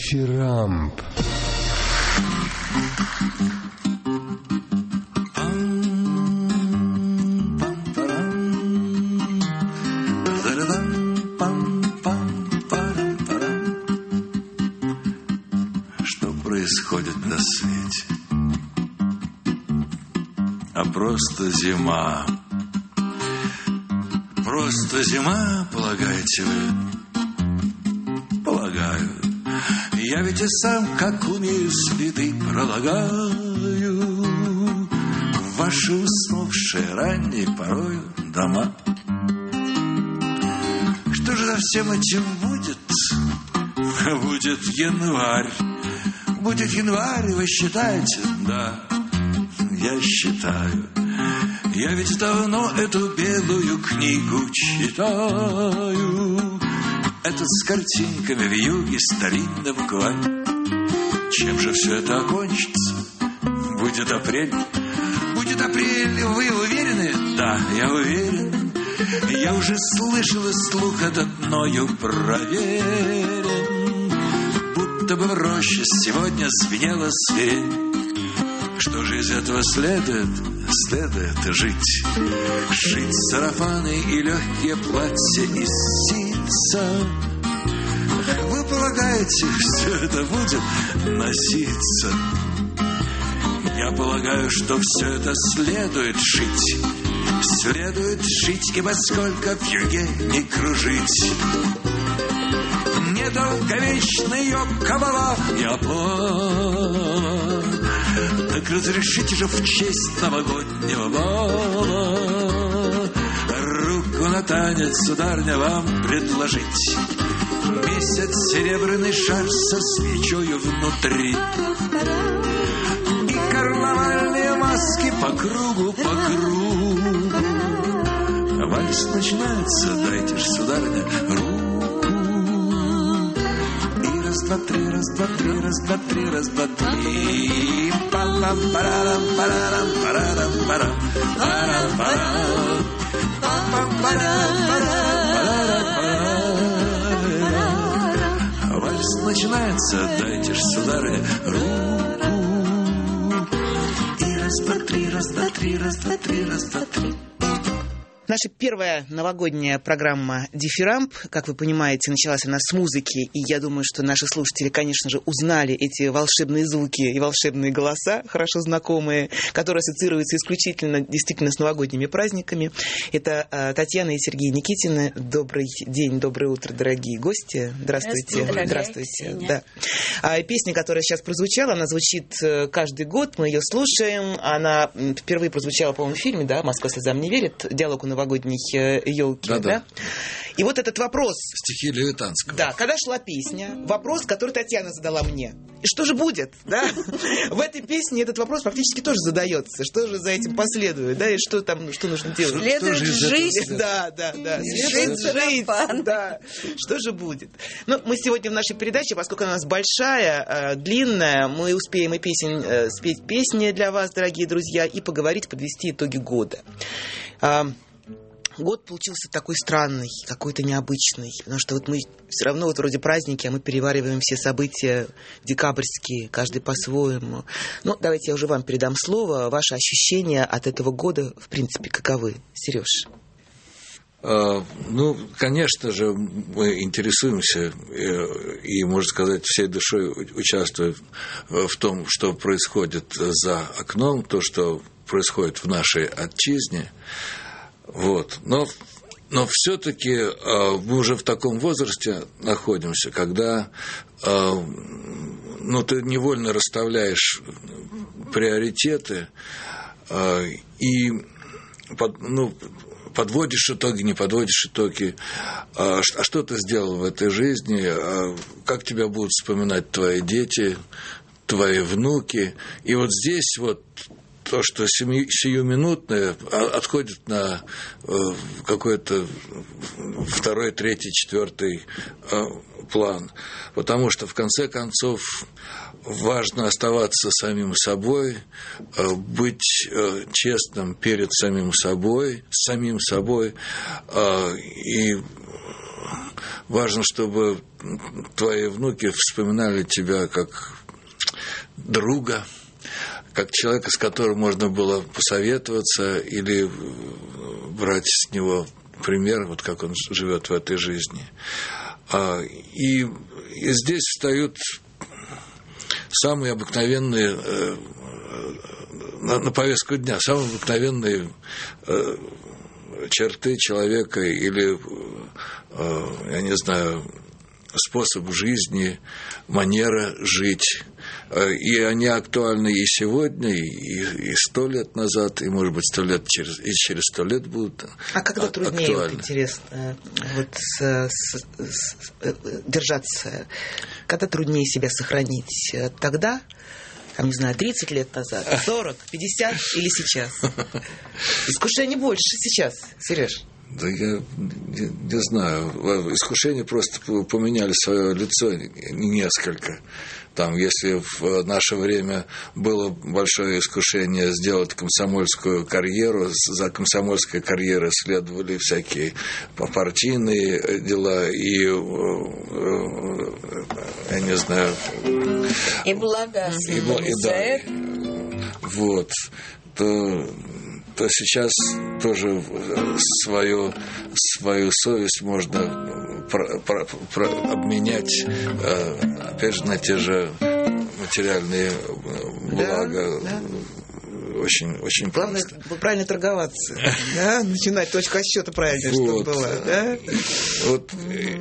Дифирамб. Что происходит на свете? А просто зима. Просто зима, полагаете вы? Полагаю. Я ведь и сам, как умею, следы пролагаю в ваши уснувшие ранней порою дома. Что же за всем этим будет? Будет январь. Будет январь, вы считаете? Да, я считаю. Я ведь давно эту белую книгу читаю. Это с картинками в юге старинного клана. Чем же все это окончится? Будет апрель. Будет апрель, вы уверены? Да, я уверен. Я уже слышал, и слух этот мною проверен. Будто бы в роще сегодня звенела свирель. Что же из этого следует? Следует жить. Шить сарафаны и легкие платья из ситца. Вы полагаете, все это будет носиться? Я полагаю, что все это следует шить. Следует шить, ибо сколько в юге не кружить. Недолговечный ее кабала я план. Так разрешите же в честь новогоднего бала руку на танец, сударня, вам предложить. Месяц серебряный шар со свечою внутри и карнавальные маски по кругу, по кругу. Вальс начинается, дайте ж, сударня, руку. И раз, два, три, раз, два, три, раз, два, три, раз, два, три. Пам-пам-парам, парам, парам, парам, парам, парам. Пам-пам-парам, парам, парам. Вальс начинается, дайте ж, сударыня, руку. И раз, два, три, раз, два, три, раз, два, три, раз, два, три. Наша первая новогодняя программа «Дифирамб», как вы понимаете, началась она с музыки, и я думаю, что наши слушатели, конечно же, узнали эти волшебные звуки и волшебные голоса, хорошо знакомые, которые ассоциируются исключительно действительно с новогодними праздниками. Это Татьяна и Сергей Никитины. Добрый день, доброе утро, дорогие гости. Здравствуйте. Здравствуйте. Да. Песня, которая сейчас прозвучала, она звучит каждый год, мы ее слушаем. Она впервые прозвучала, по-моему, в фильме, да, «Москва слезам не верит», диалог у новогодней елки, да? И вот этот вопрос... Стихи Левитанского. Да, когда шла песня, вопрос, который Татьяна задала мне. И что же будет, да? В этой песне этот вопрос практически тоже задается. Что же за этим последует, да? И что там, что нужно делать? Следует жить. Да. Следует жить, да. Что же будет? Ну, мы сегодня в нашей передаче, поскольку она у нас большая, длинная, мы успеем и спеть песни для вас, дорогие друзья, и поговорить, подвести итоги года. Год получился такой странный, какой-то необычный, потому что вот мы все равно вот вроде праздники, а мы перевариваем все события декабрьские, каждый по-своему. Ну, давайте я уже вам передам слово. Ваши ощущения от этого года, в принципе, каковы? Сереж? Ну, конечно же, мы интересуемся и, можно сказать, всей душой участвуем в том, что происходит за окном, то, что происходит в нашей отчизне. Вот. Но все-таки мы уже в таком возрасте находимся, когда ты невольно расставляешь приоритеты и подводишь итоги, не подводишь итоги. А что ты сделал в этой жизни? Как тебя будут вспоминать твои дети, твои внуки? И вот здесь вот то, что сиюминутное, отходит на какой-то второй, третий, четвертый план. Потому что, в конце концов, важно оставаться самим собой, быть честным перед самим собой, и важно, чтобы твои внуки вспоминали тебя как друга, как человека, с которым можно было посоветоваться или брать с него пример, вот как он живет в этой жизни. И здесь встают самые обыкновенные на повестку дня, самые обыкновенные черты человека или, я не знаю, способ жизни, манера жить. И они актуальны и сегодня, и 100 лет назад, и, может быть, 100 лет и через 100 лет будут А когда труднее, актуальны. вот интересно, держаться, когда труднее себя сохранить? Тогда, там, не знаю, 30 лет назад, 40, 50 или сейчас? Искушение больше сейчас, Сереж. Да я не знаю. Искушения просто поменяли свое лицо несколько. Там, если в наше время было большое искушение сделать комсомольскую карьеру, за комсомольской карьерой следовали всякие партийные дела и, я не знаю... И блага. Вот. То сейчас тоже свою совесть можно обменять, опять же, на те же материальные блага. Да. Очень, очень главное, просто. Правильно торговаться. Да? Начинать точку отсчета правильно, чтобы была. Да? Вот.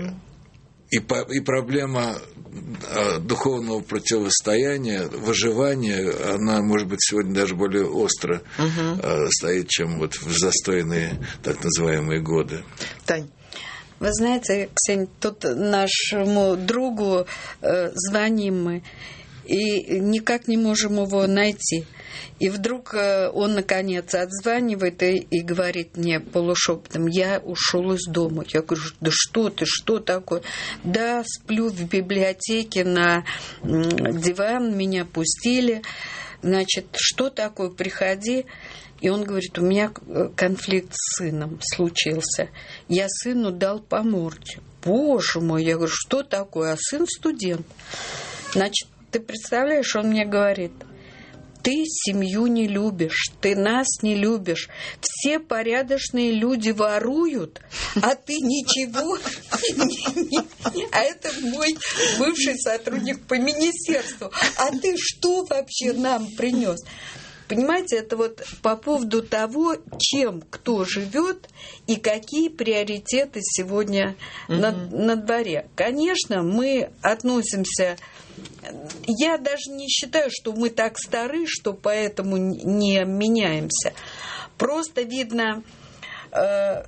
И проблема духовного противостояния, выживания, она, может быть, сегодня даже более остро стоит, чем вот в застойные так называемые годы. Тань. Вы знаете, Ксения, тут нашему другу звоним мы и никак не можем его найти. И вдруг он, наконец, отзванивает и говорит мне полушепотом: я ушел из дома. Я говорю: да что ты, что такое? Да, сплю в библиотеке на диван, меня пустили. Значит, что такое? Приходи. И он говорит: у меня конфликт с сыном случился. Я сыну дал по морде. Боже мой, я говорю: что такое? А сын студент. Значит, ты представляешь, он мне говорит: ты семью не любишь, ты нас не любишь. Все порядочные люди воруют, а ты ничего. А это мой бывший сотрудник по министерству. А ты что вообще нам принес? Понимаете, это вот по поводу того, чем кто живет и какие приоритеты сегодня на дворе. Конечно, мы относимся... Я даже не считаю, что мы так стары, что поэтому не меняемся. Просто видно, вся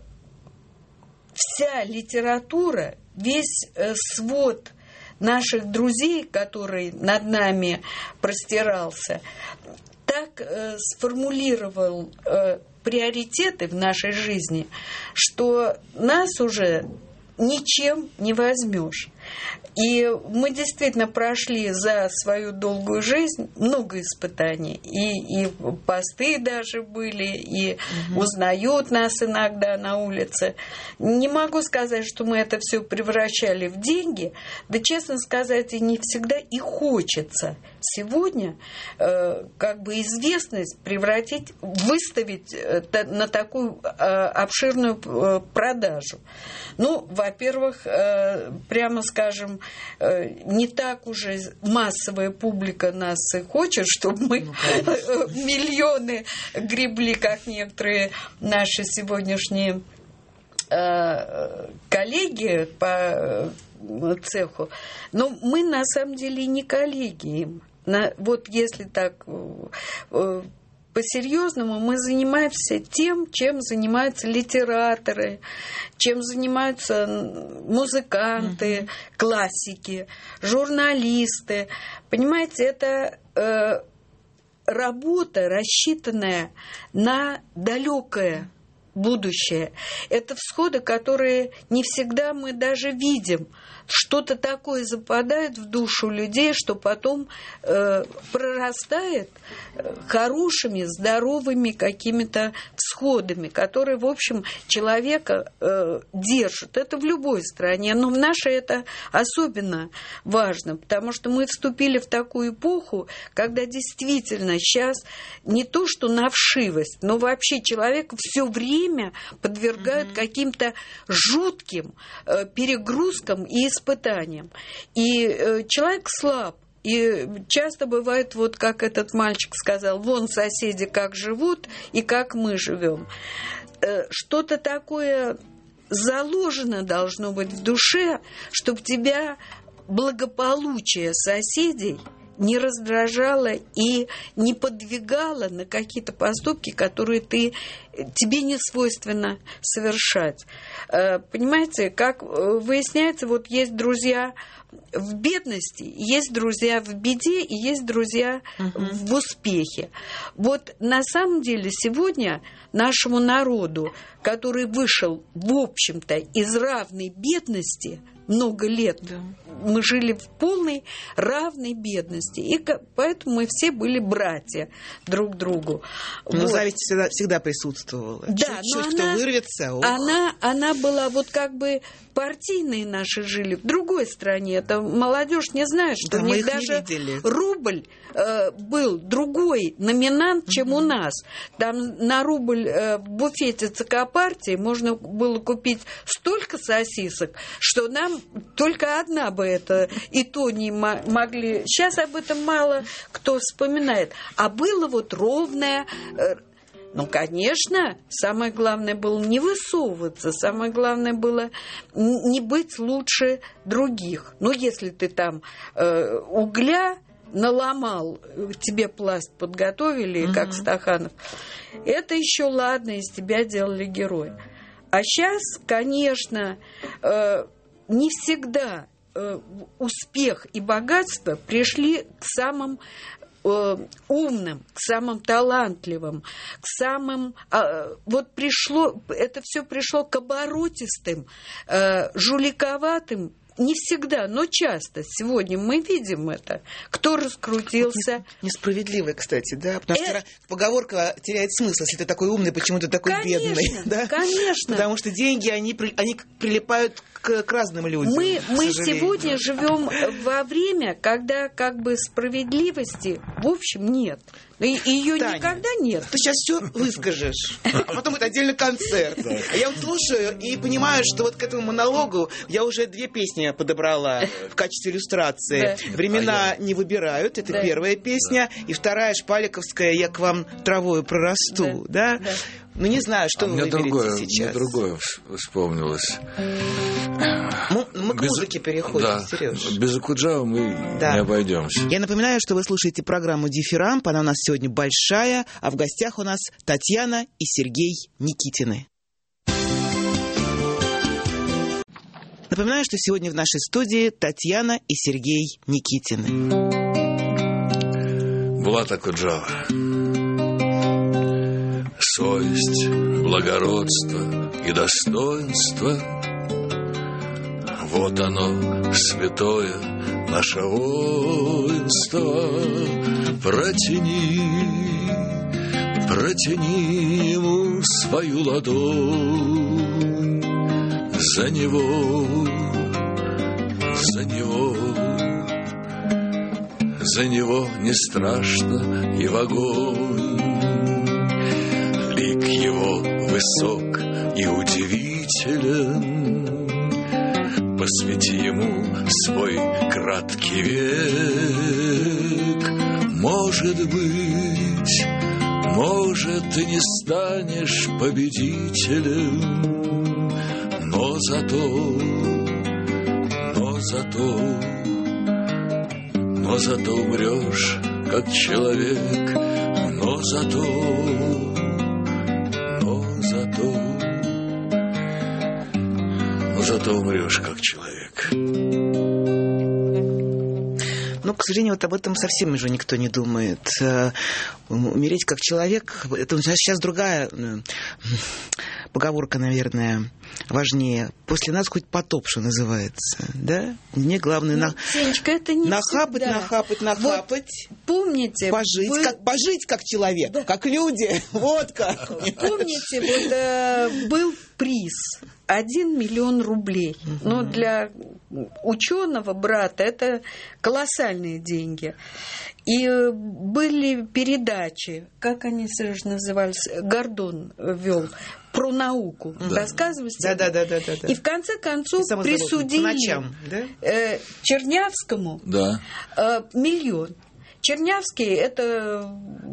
литература, весь свод наших друзей, который над нами простирался, так сформулировал приоритеты в нашей жизни, что нас уже ничем не возьмешь. И мы действительно прошли за свою долгую жизнь много испытаний. И посты даже были, и узнают нас иногда на улице. Не могу сказать, что мы это все превращали в деньги. Да, честно сказать, и не всегда и хочется сегодня как бы известность превратить, выставить на такую обширную продажу. Ну, во-первых, прямо скажем, не так уже массовая публика нас и хочет, чтобы мы миллионы гребли, как некоторые наши сегодняшние коллеги по цеху. Но мы на самом деле не коллеги им. Вот если так по-серьезному, мы занимаемся тем, чем занимаются литераторы, чем занимаются музыканты, классики, журналисты. Понимаете, это работа, рассчитанная на далекое будущее. Это всходы, которые не всегда мы даже видим. Что-то такое западает в душу людей, что потом прорастает хорошими, здоровыми какими-то всходами, которые, в общем, человека держат. Это в любой стране, но в нашей это особенно важно, потому что мы вступили в такую эпоху, когда действительно сейчас не то, что на вшивость, но вообще человека все время подвергают каким-то жутким перегрузкам и испытаниям. И человек слаб. И часто бывает, вот как этот мальчик сказал, вон соседи как живут и как мы живем. Что-то такое заложено должно быть в душе, чтобы тебя благополучие соседей не раздражало и не подвигало на какие-то поступки, которые тебе не свойственно совершать. Понимаете, как выясняется, вот есть друзья в бедности, есть друзья в беде и есть друзья в успехе. Вот на самом деле сегодня нашему народу, который вышел, в общем-то, из равной бедности, много лет мы жили в полной равной бедности, и поэтому мы все были братья друг другу. Но зависть всегда присутствовала. Да, чуть-чуть кто вырвется. Она была вот как бы партийные наши жили в другой стране. Это молодежь не знает, что у них даже рубль был другой номинант, чем у нас. Там на рубль в буфете ЦК партии можно было купить столько сосисок, что нам только одна бы это и то не могли. Сейчас об этом мало кто вспоминает. А было вот ровное... Ну, конечно, самое главное было не высовываться, самое главное было не быть лучше других. Ну, если ты там угля наломал, тебе пласт подготовили, как Стаханов, это еще ладно, из тебя делали героя. А сейчас, конечно, не всегда успех и богатство пришли к самым умным, к самым талантливым, к самым... Вот пришло, это все пришло к оборотистым, жуликоватым, не всегда, но часто. Сегодня мы видим это. Кто раскрутился. Несправедливо, кстати, да? Потому что поговорка теряет смысл. Если ты такой умный, почему ты такой бедный? Да? Конечно. Потому что деньги, они прилипают к разным людям. Мы сегодня живем во время, когда как бы справедливости в общем нет. Ее никогда нет. Ты сейчас все выскажешь, а потом это отдельный концерт. А я вот слушаю и понимаю, что вот к этому монологу я уже 2 песни подобрала в качестве иллюстрации. «Времена не выбирают» — это первая песня, и вторая шпаликовская «Я к вам травою прорасту». Да? Ну, не знаю, что вы выберете сейчас. Мне другое вспомнилось. Мы к музыке переходим, Сереж. Без Окуджавы мы не обойдемся. Я напоминаю, что вы слушаете программу «Дифирамп». Она у нас сегодня большая, а в гостях у нас Татьяна и Сергей Никитины. Напоминаю, что сегодня в нашей студии Татьяна и Сергей Никитины. Булат Окуджава. Совесть, благородство и достоинство — вот оно, святое наше воинство. Протяни ему свою ладонь. За него не страшно и в огонь. Лик его высок и удивителен. Посвяти ему свой краткий век. Может быть, ты не станешь победителем, но зато умрешь как человек, но зато умрешь как человек. Ну, к сожалению, вот об этом совсем уже никто не думает. Умереть как человек, это сейчас другая поговорка, наверное, важнее. После нас хоть потоп, что называется, да? Мне главное Сенечка, это не нахапать. Вот, помните... Пожить как человек, да. Как люди. Вот как. Помните, вот был приз 1 миллион рублей. Ну, для ученого брата это колоссальные деньги. И были передачи, как они, Сереж, назывались, Гордон вел, про науку. Да. Рассказывайте. Да. И в конце концов присудили ночам, да? Чернявскому миллион. Чернявский – это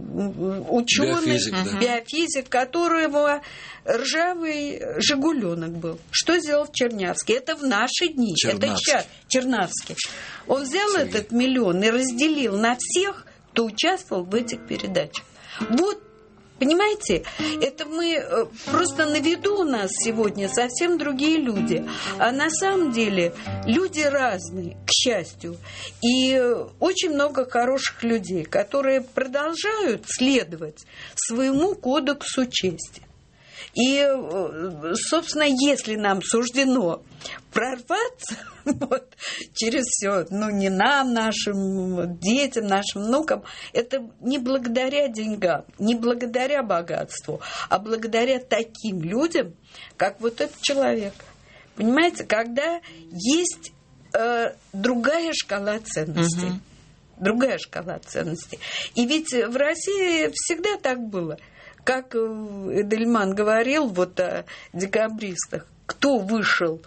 ученый, биофизик, которого ржавый «Жигуленок» был. Что сделал Чернявский? Это в наши дни. Это Чернавский. Он взял этот миллион и разделил на всех, кто участвовал в этих передачах. Вот, понимаете, это мы просто на виду у нас сегодня совсем другие люди. А на самом деле люди разные, к счастью. И очень много хороших людей, которые продолжают следовать своему кодексу чести. И, собственно, если нам суждено прорваться вот, через все, ну, не нам, нашим детям, нашим внукам, это не благодаря деньгам, не благодаря богатству, а благодаря таким людям, как вот этот человек. Понимаете, когда есть другая шкала ценностей. Другая шкала ценностей. И ведь в России всегда так было. Как Эдельман говорил вот о декабристах, кто вышел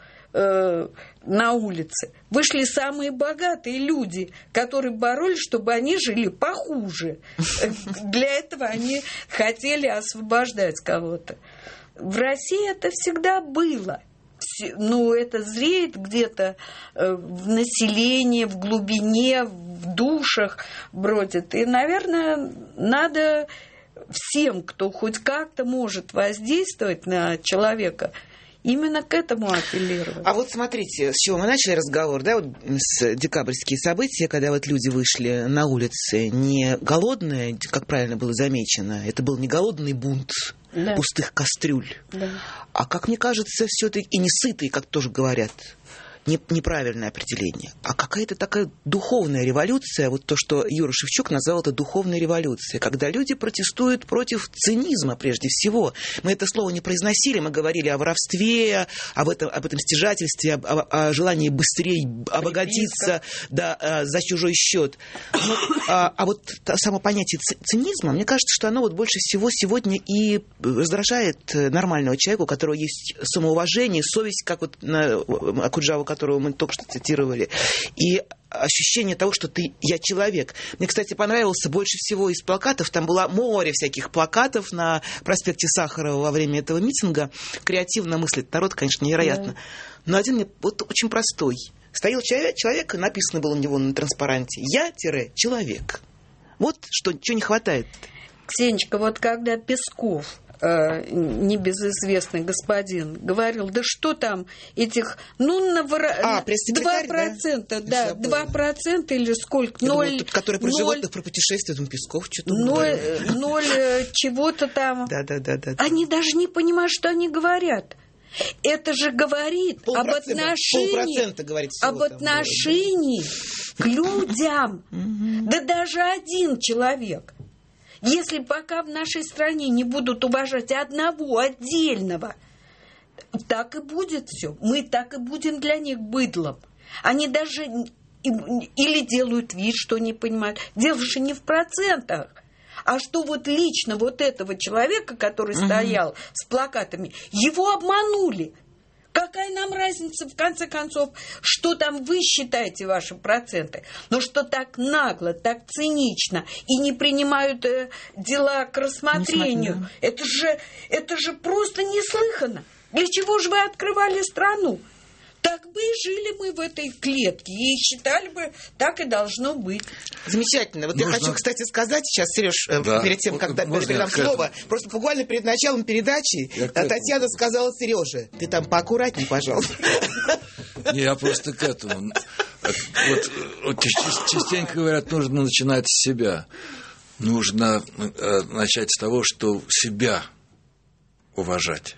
на улице? Вышли самые богатые люди, которые боролись, чтобы они жили похуже. Для этого они хотели освобождать кого-то. В России это всегда было. Ну, это зреет где-то в населении, в глубине, в душах бродит. И, наверное, надо всем, кто хоть как-то может воздействовать на человека, именно к этому апеллировать. А вот смотрите, с чего мы начали разговор, да, вот с декабрьские события, когда вот люди вышли на улицы не голодные, как правильно было замечено, это был не голодный бунт пустых кастрюль, а, как мне кажется, все-таки и не сытые, как тоже говорят. Неправильное определение, а какая-то такая духовная революция, вот то, что Юра Шевчук назвал это духовной революцией, когда люди протестуют против цинизма прежде всего. Мы это слово не произносили, мы говорили о воровстве, об этом стяжательстве, о желании быстрее обогатиться за чужой счет. А вот само понятие цинизма, мне кажется, что оно вот больше всего сегодня и раздражает нормального человека, у которого есть самоуважение, совесть, как вот Окуджава, которого мы только что цитировали, и ощущение того, что я человек. Мне, кстати, понравился больше всего из плакатов, там было море всяких плакатов на проспекте Сахарова во время этого митинга. Креативно мыслит народ, конечно, невероятно. Но один мне вот очень простой. Стоял человек, и написано было у него на транспаранте «Я-человек». Вот что не хватает. Ксенечка, вот когда Песков, небезызвестный господин, говорил, да что там этих, 2%, да, 2% или сколько? 0, который про животных, про путешествия, там Песков что-то 0 чего-то там. Да. Они даже не понимают, что они говорят. Это же говорит об отношении к людям. Да даже один человек. Если пока в нашей стране не будут уважать одного отдельного, так и будет все. Мы так и будем для них быдлом. Они даже или делают вид, что не понимают. Дело же не в процентах. А что вот лично вот этого человека, который стоял с плакатами, его обманули. Какая нам разница, в конце концов, что там вы считаете ваши проценты? Но что так нагло, так цинично и не принимают дела к рассмотрению, это же просто неслыханно. Для чего же вы открывали страну? Так бы и жили мы в этой клетке и считали бы, так и должно быть. Замечательно. Вот я хочу, кстати, сказать сейчас, Сереж, перед тем, как передам слово, просто буквально перед началом передачи Татьяна сказала Сереже: ты там поаккуратней, пожалуйста. Не, я просто к этому. Вот частенько говорят, нужно начинать с себя. Нужно начать с того, что себя уважать.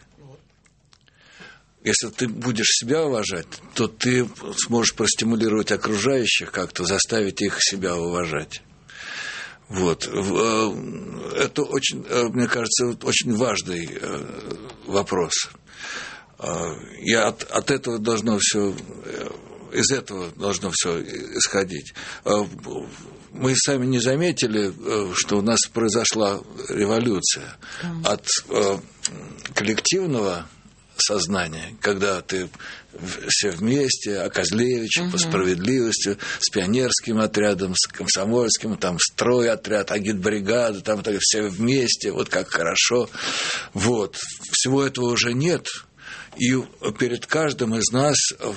Если ты будешь себя уважать, то ты сможешь простимулировать окружающих как-то, заставить их себя уважать. Вот. Это очень, мне кажется, очень важный вопрос. И от этого должно все, из этого должно все исходить. Мы сами не заметили, что у нас произошла революция от коллективного сознания, когда ты все вместе, а Козлевич по справедливости, с пионерским отрядом, с комсомольским, там стройотряд, агитбригада, там все вместе, вот как хорошо. Вот. Всего этого уже нет. И перед каждым из нас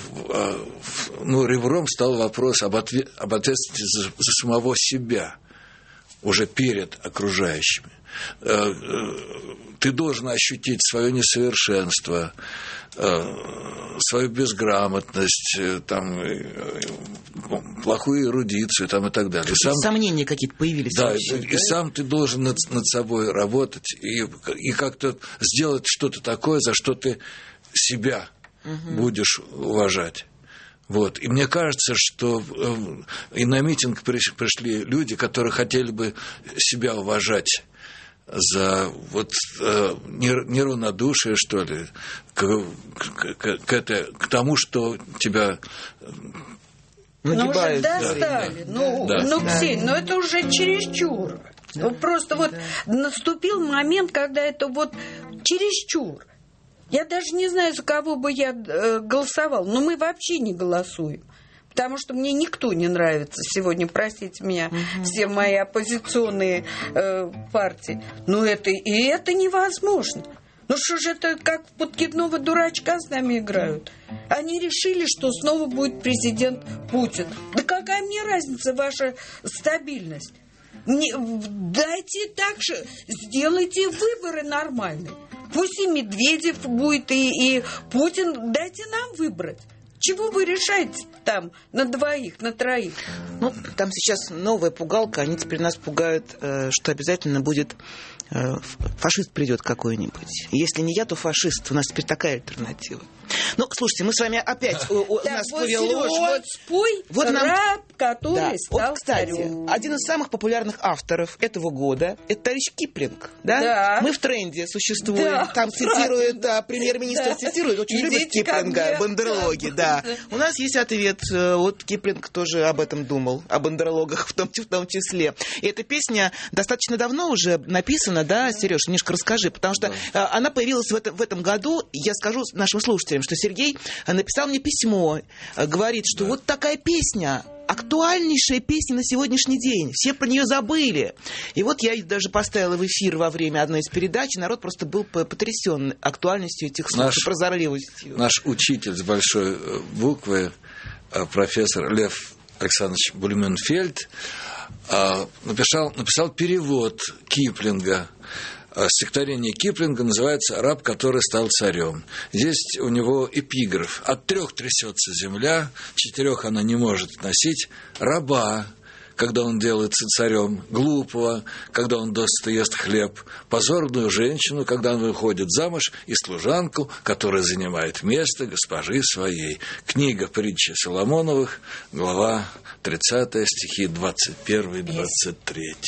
ребром стал вопрос об ответственности за самого себя, уже перед окружающими. Ты должен ощутить свое несовершенство, свою безграмотность, там, плохую эрудицию там, и так далее. Сомнения какие-то появились. Да, вообще, и сам ты должен над собой работать и как-то сделать что-то такое, за что ты себя будешь уважать. Вот. И мне кажется, что и на митинг пришли люди, которые хотели бы себя уважать за вот неравнодушие, что ли, к тому, что тебя уже достали. Ксения, это уже чересчур. Просто наступил момент, когда это чересчур. Я даже не знаю, за кого бы я голосовал, но мы вообще не голосуем. Потому что мне никто не нравится сегодня, простите меня, все мои оппозиционные партии. Это невозможно. Что же это как в подкидного дурачка с нами играют? Они решили, что снова будет президент Путин. Да какая мне разница ваша стабильность? Дайте так же, сделайте выборы нормальные. Пусть и Медведев будет, и Путин. Дайте нам выбрать. Чего вы решаете там на двоих, на троих? Там сейчас новая пугалка. Они теперь нас пугают, что обязательно будет фашист придет какой-нибудь. Если не я, то фашист. У нас теперь такая альтернатива. Слушайте, мы с вами опять... У нас ложь. Спой раб, который стал кстати, царем. один из самых популярных авторов этого года – это товарищ Киплинг. Да? Мы в тренде существуем. Да. Там цитирует, премьер-министр цитирует, очень любит Киплинга, бандерлоги. Да. У нас есть ответ. Киплинг тоже об этом думал, о бандерлогах в том числе. И эта песня достаточно давно уже написана, да, Сереж, немножко расскажи, потому что она появилась в этом году. Я скажу нашим слушателям, что Сергей написал мне письмо, говорит, что вот такая песня, актуальнейшая песня на сегодняшний день, все про нее забыли. И я даже поставила в эфир во время одной из передач, и народ просто был потрясен актуальностью этих слов, прозорливостью. Наш учитель с большой буквы, профессор Лев Александрович Блюменфельд, написал перевод Киплинга. Стихотворение Киплинга называется «Раб, который стал царем». Здесь у него эпиграф: «От 3 трясется земля, 4 она не может носить, раба, когда он делается царем, глупого, когда он досыта ест хлеб, позорную женщину, когда он выходит замуж, и служанку, которая занимает место госпожи своей». Книга притчи Соломоновых, глава 30, стихи 21-23.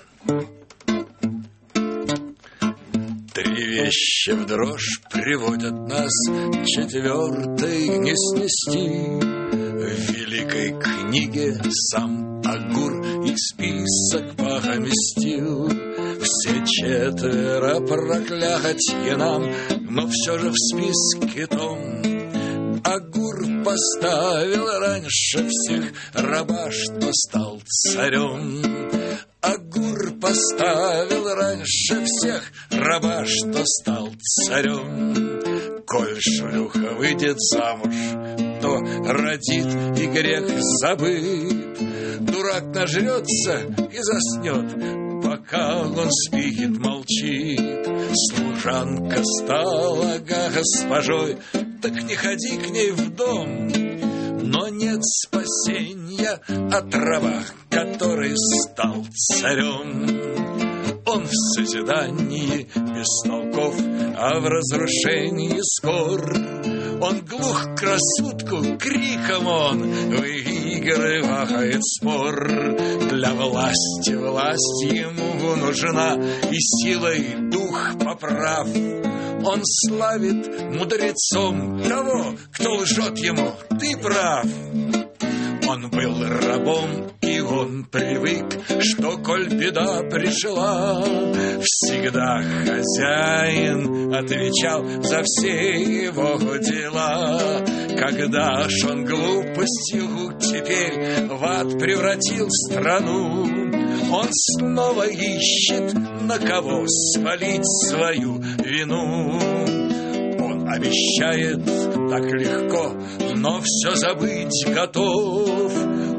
Три вещи в дрожь приводят нас, 4-й не снести. В великой книге сам Агур и список поместил. Все 4 проклятья нам, но все же в списке том Агур поставил раньше всех раба, что стал царем. Агур поставил раньше всех раба, что стал царем. Коль шлюха выйдет замуж, то родит и грех забыт. Дурак нажрется и заснет, пока он спит, молчит. Служанка стала госпожой, так не ходи к ней в дом. но нет спасения от раба, который стал царем. Он в созидании без толков, а в разрушении скор. Он глух к рассудку, криком он выигрывает спор. Для власти власть ему нужна, и силой дух поправ. Он славит мудрецом того, кто лжет ему, ты прав. Он был рабом, и он привык, что, коль беда пришла, всегда хозяин отвечал за все его дела. Когда ж он глупостью теперь в ад превратил страну, он снова ищет, на кого свалить свою вину. Он обещает так легко, но все забыть готов.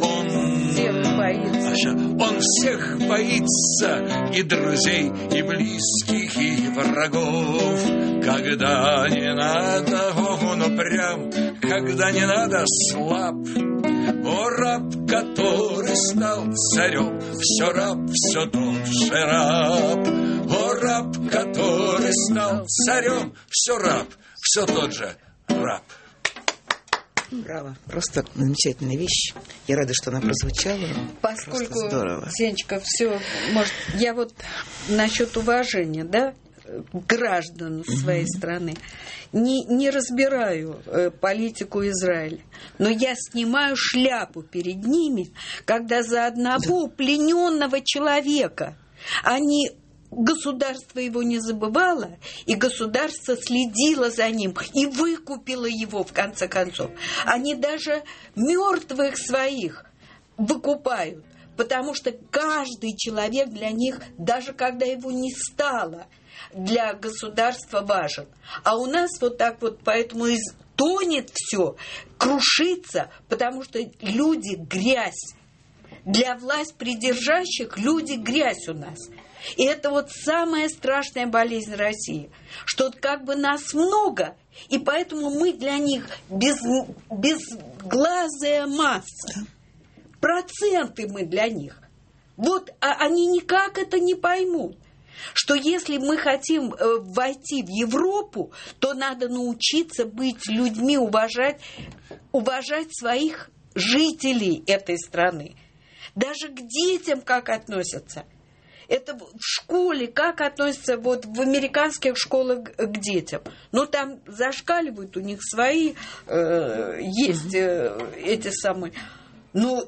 Он всех боится, и друзей, и близких, и врагов. Когда не надо, он упрям, когда не надо, слаб. О, раб, который стал царем, все раб, все тот же раб. О, раб, который стал царем, все раб, все тот же раб. Браво. Просто замечательная вещь. Я рада, что она прозвучала. Поскольку, Сенечка, все, может, я вот насчет уважения, да, граждан своей страны, не разбираю политику Израиля, но я снимаю шляпу перед ними, когда за одного плененного человека они... Государство его не забывало, и государство следило за ним и выкупило его, в конце концов. Они даже мертвых своих выкупают, потому что каждый человек для них, даже когда его не стало, для государства важен. А у нас вот так вот, поэтому и тонет все, крушится, потому что люди грязь. Для власть придержащих люди грязь у нас. И это вот самая страшная болезнь России, что как бы нас много, и поэтому мы для них безглазая масса. Проценты мы для них. Вот, а они никак это не поймут. Что если мы хотим войти в Европу, то надо научиться быть людьми, уважать своих жителей этой страны. Даже к детям как относятся. Это в школе, как относятся вот в американских школах к детям. Ну, там зашкаливают, у них свои есть эти самые. Но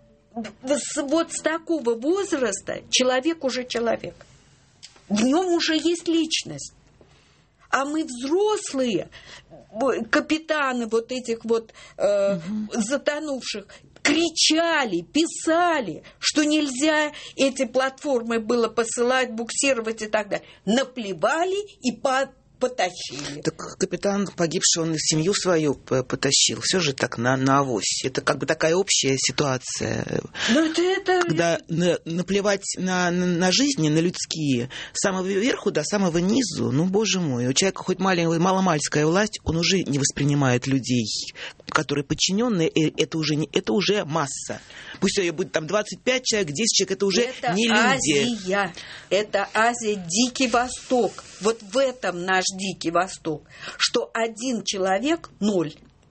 вот с такого возраста человек уже человек. В нем уже есть личность. А мы взрослые, капитаны вот этих вот затонувших, кричали, писали, что нельзя эти платформы было посылать, буксировать и так далее. Наплевали и потащили. Так капитан погибший, он семью свою потащил. Все же так на авось. Это как бы такая общая ситуация. Но это... Когда наплевать на жизни, на людские, с самого верху до самого низу, ну, боже мой, у человека хоть маломальская власть, он уже не воспринимает людей, которые подчиненные, это уже масса. Пусть ее будет там 25 человек, 10 человек, это уже это не люди. Азия. Это Азия, Дикий Восток. Вот в этом наш Дикий Восток, что один человек – 0.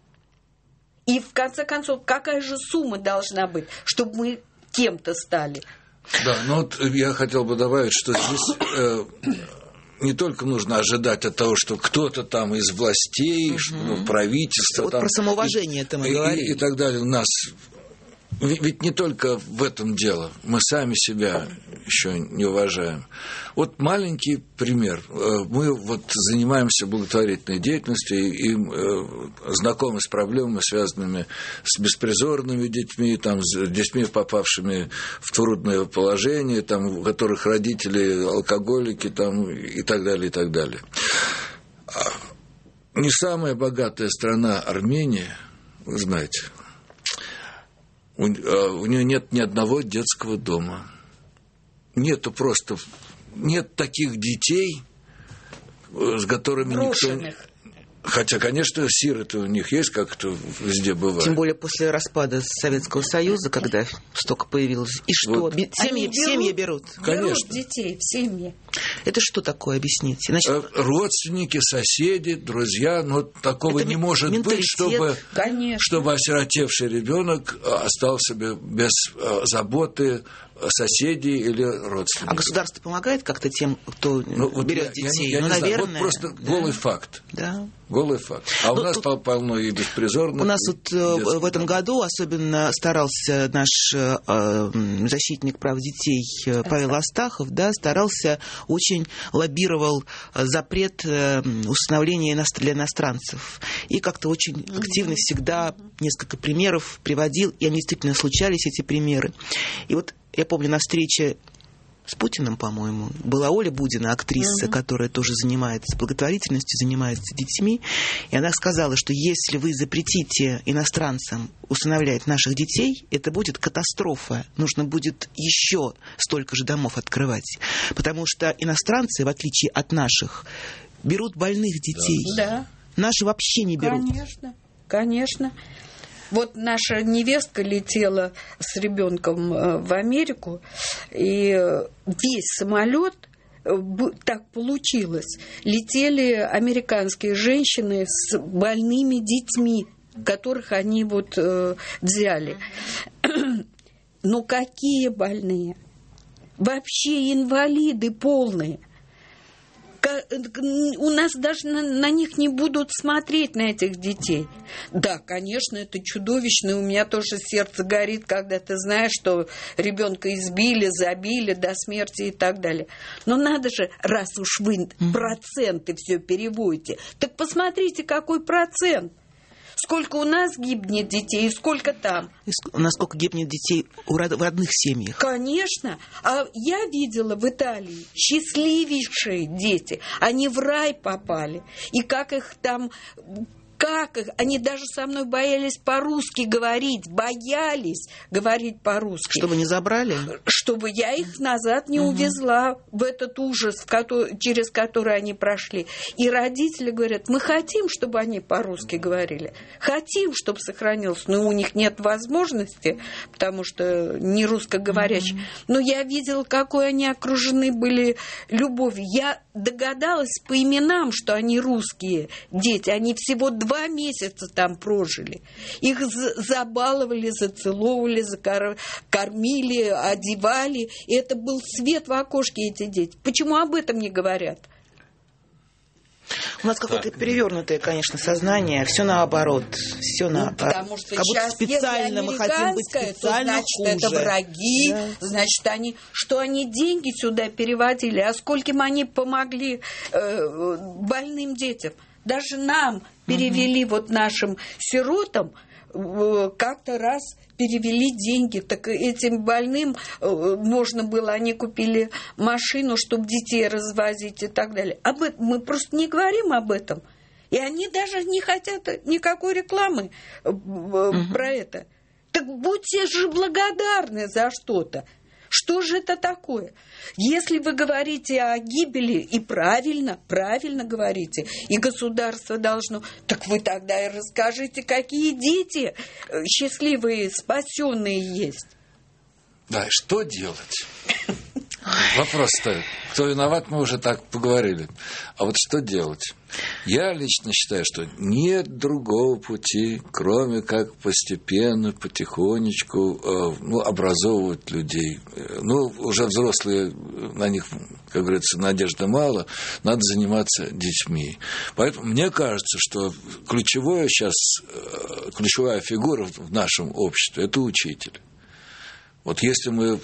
И в конце концов, какая же сумма должна быть, чтобы мы кем-то стали? Да, ну вот я хотел бы добавить, что здесь не только нужно ожидать от того, что кто-то там из властей, правительства... Вот там, про самоуважение это мы говорим. И так далее. Нас... Ведь не только в этом дело. Мы сами себя еще не уважаем. Вот маленький пример. Мы вот занимаемся благотворительной деятельностью и знакомы с проблемами, связанными с беспризорными детьми, там, с детьми, попавшими в трудное положение, там, у которых родители алкоголики там, и так далее, и так далее. Не самая богатая страна Армения, вы знаете, у нее нет ни одного детского дома. Нет таких детей, с которыми брошенных. Хотя, конечно, сироты у них есть, как это везде бывает. Тем более после распада Советского Союза, когда столько появилось. И что? Вот. Семьи берут? Конечно. Берут детей в семьи. Это что такое, объясните? Значит, родственники, соседи, друзья, но такого не может быть, чтобы осиротевший ребенок остался без заботы соседей или родственников. А государство помогает как-то тем, кто берет детей? Я не наверное. Знаю. Вот просто голый факт. Да. Голый факт. А у нас полно и беспризорных. У нас вот в этом году особенно старался наш защитник прав детей Павел Астахов, да, старался, очень лоббировал запрет установления для иностранцев. И как-то очень активно всегда несколько примеров приводил, и они действительно случались, эти примеры. И вот я помню, на встрече с Путиным, по-моему, была Оля Будина, актриса, которая тоже занимается благотворительностью, занимается детьми. И она сказала, что если вы запретите иностранцам усыновлять наших детей, это будет катастрофа. Нужно будет еще столько же домов открывать. Потому что иностранцы, в отличие от наших, берут больных детей. Да. Наши вообще не берут. Конечно. Вот наша невестка летела с ребенком в Америку, и весь самолет, так получилось, летели американские женщины с больными детьми, которых они вот взяли. Но какие больные? Вообще инвалиды полные. У нас даже на них не будут смотреть, на этих детей. Да, конечно, это чудовищно. У меня тоже сердце горит, когда ты знаешь, что ребенка избили, забили до смерти и так далее. Но надо же, раз уж вы проценты все переводите, так посмотрите, какой процент. Сколько у нас гибнет детей и сколько там. Насколько гибнет детей в родных семьях. Конечно. А я видела в Италии счастливейшие дети. Они в рай попали. И как их там... Они даже со мной боялись по-русски говорить. Боялись говорить по-русски. Чтобы не забрали? Чтобы я их назад не увезла в этот ужас, через который они прошли. И родители говорят, мы хотим, чтобы они по-русски говорили. Хотим, чтобы сохранилось. Но у них нет возможности, потому что не русскоговорящие. Но я видела, какой они окружены были любовью. Я догадалась по именам, что они русские дети. Они всего 2 месяца там прожили. Их забаловали, зацеловывали, кормили, одевали. И это был свет в окошке, эти дети. Почему об этом не говорят? У нас какое-то перевернутое, конечно, сознание. Все наоборот. Все наоборот. Потому что как будто специально мы хотим быть специально значит, хуже. Это враги. Да. Значит, они деньги сюда переводили, а скольким они помогли больным детям. Даже нам перевели, вот нашим сиротам, как-то раз перевели деньги. Так этим больным можно было, они купили машину, чтобы детей развозить и так далее. Об этом мы просто не говорим об этом. И они даже не хотят никакой рекламы про это. Так будьте же благодарны за что-то. Что же это такое? Если вы говорите о гибели, и правильно говорите, и государство должно, так вы тогда и расскажите, какие дети счастливые, спасенные есть. Да, и что делать? Вопрос-то, кто виноват, мы уже так поговорили. А вот что делать? Я лично считаю, что нет другого пути, кроме как постепенно, потихонечку образовывать людей. Уже взрослые, на них, как говорится, надежды мало, надо заниматься детьми. Поэтому мне кажется, что ключевая фигура в нашем обществе – это учитель. Вот если мы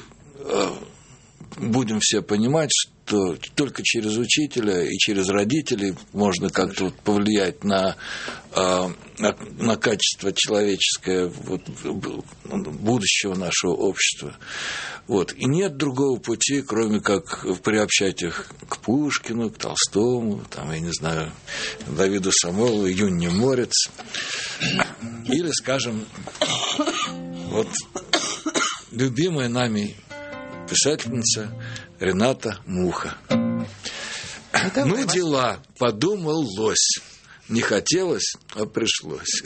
будем все понимать, что только через учителя и через родителей можно как-то повлиять на качество человеческое будущего нашего общества. И нет другого пути, кроме как приобщать их к Пушкину, к Толстому, я не знаю, Давиду Самойлову, Юнне Морец. Или, скажем, любимая нами писательница Рената Муха. Дела, подумал лось. Не хотелось, а пришлось.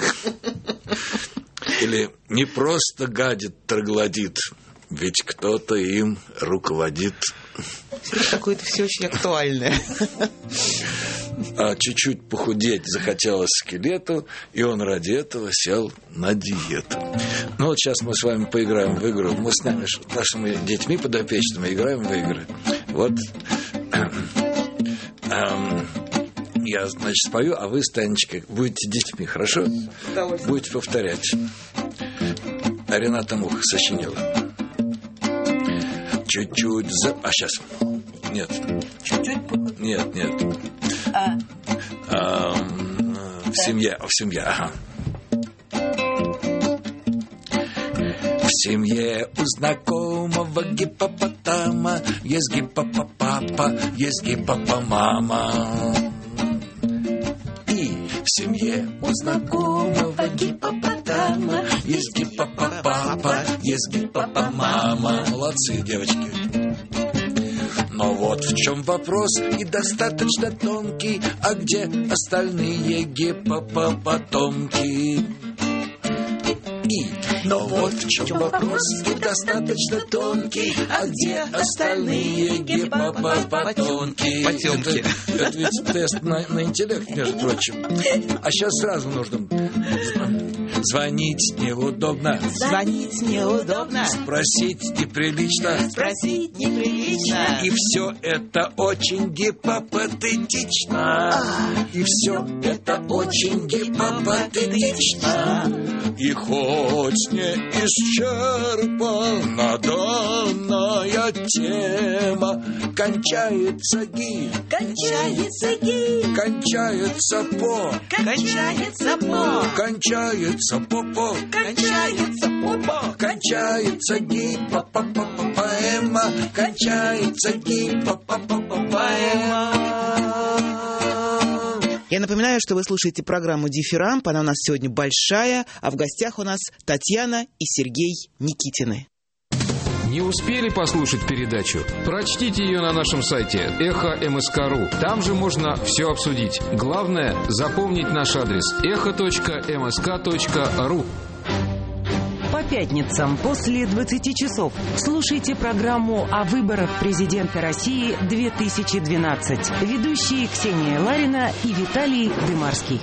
Или не просто гадит, троглодит, ведь кто-то им руководит. Какое-то все очень актуальное. А чуть-чуть похудеть захотелось скелету, и он ради этого сел на диету. Ну вот сейчас мы с вами поиграем в игру. Мы с нашими детьми подопечными играем в игры. Вот я, значит, спою, а вы, Танечка, будете детьми, хорошо? Будете повторять. А Рената Муха сочинила. Чуть-чуть А сейчас. Нет. Чуть-чуть. Нет. В семье, ага. В семье у знакомого гиппопотама есть гиппопапа, есть гиппопомама. И в семье у знакомого гиппопотама есть гиппопапа, есть гиппопомама. Молодцы, девочки. Но вот в чем вопрос, и достаточно тонкий, а где остальные гиппопотомки? Но вот в чем вопрос, и достаточно тонкий, а где остальные гиппопотомки? Это ведь тест на интеллект, между прочим. А сейчас сразу нужно звонить неудобно. Звонить неудобно. Спросить неприлично. Спросить неприлично. И все это очень гипопатетично. И все это очень гипопатетично. И хоть не исчерпана данная тема, кончается ги, Кончается ги, кончается по, Кончается по, кончается попо, кончается попо, кончается ги, поэма, кончается ги, поэма. Я напоминаю, что вы слушаете программу «Дифирамп». Она у нас сегодня большая, а в гостях у нас Татьяна и Сергей Никитины. Не успели послушать передачу? Прочтите ее на нашем сайте эхо.мск.ру. Там же можно все обсудить. Главное – запомнить наш адрес эхо.мск.ру. По пятницам после 20 часов слушайте программу о выборах президента России 2012. Ведущие Ксения Ларина и Виталий Дымарский.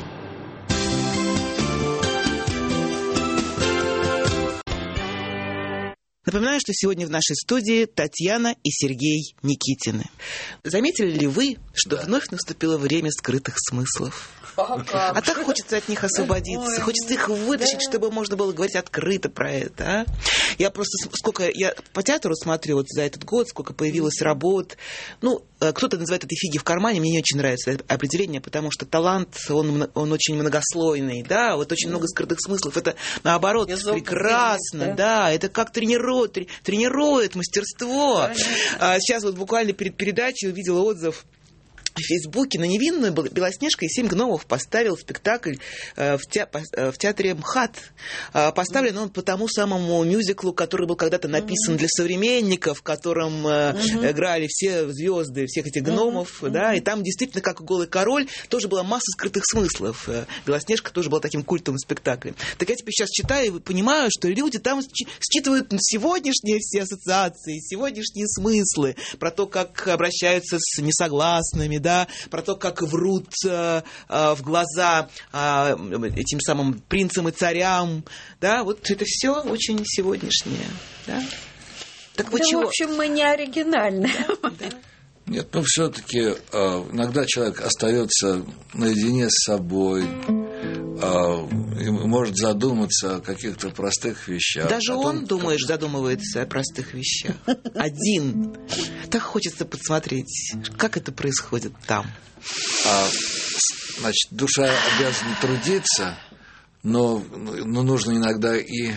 Напоминаю, что сегодня в нашей студии Татьяна и Сергей Никитины. Заметили ли вы, что вновь наступило время скрытых смыслов? А так хочется от них освободиться, хочется их вытащить, чтобы можно было говорить открыто про это. А? Я просто, сколько я по театру смотрю вот за этот год, сколько появилось работ. Ну, кто-то называет это фиги в кармане, мне не очень нравится это определение, потому что талант, он очень многослойный, да, вот очень много скрытых смыслов. Это, наоборот, прекрасно, да, это как тренирует мастерство. Сейчас вот буквально перед передачей увидела отзыв в Фейсбуке на невинную Белоснежка и 7 гномов поставил спектакль в театре МХАТ. Поставлен он по тому самому мюзиклу, который был когда-то написан для современников, в котором играли все звезды всех этих гномов. Да, и там действительно, как «Голый король», тоже была масса скрытых смыслов. Белоснежка тоже была таким культовым спектаклем. Так я теперь сейчас читаю и понимаю, что люди там считывают сегодняшние все ассоциации, сегодняшние смыслы про то, как обращаются с несогласными, да, про то, как врут в глаза этим самым принцам и царям, да, вот это все очень сегодняшнее, да. Так вы чего? В общем, мы не оригинальны. Да. Нет, но все-таки иногда человек остается наедине с собой, и может задуматься о каких-то простых вещах. Даже он, думаешь, задумывается о простых вещах. Один. Так хочется посмотреть, как это происходит там. Значит, душа обязана трудиться, но нужно иногда и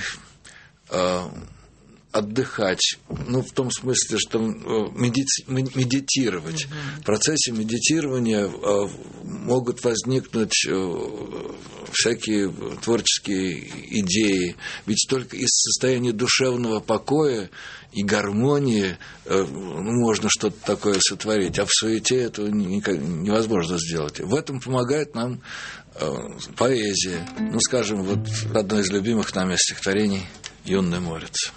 отдыхать. Ну, в том смысле, что медитировать. В процессе медитирования могут возникнуть всякие творческие идеи. Ведь только из состояния душевного покоя и гармонии можно что-то такое сотворить. А в суете этого невозможно сделать. В этом помогает нам поэзия. Ну, скажем, вот одно из любимых нами стихотворений «Юный морец».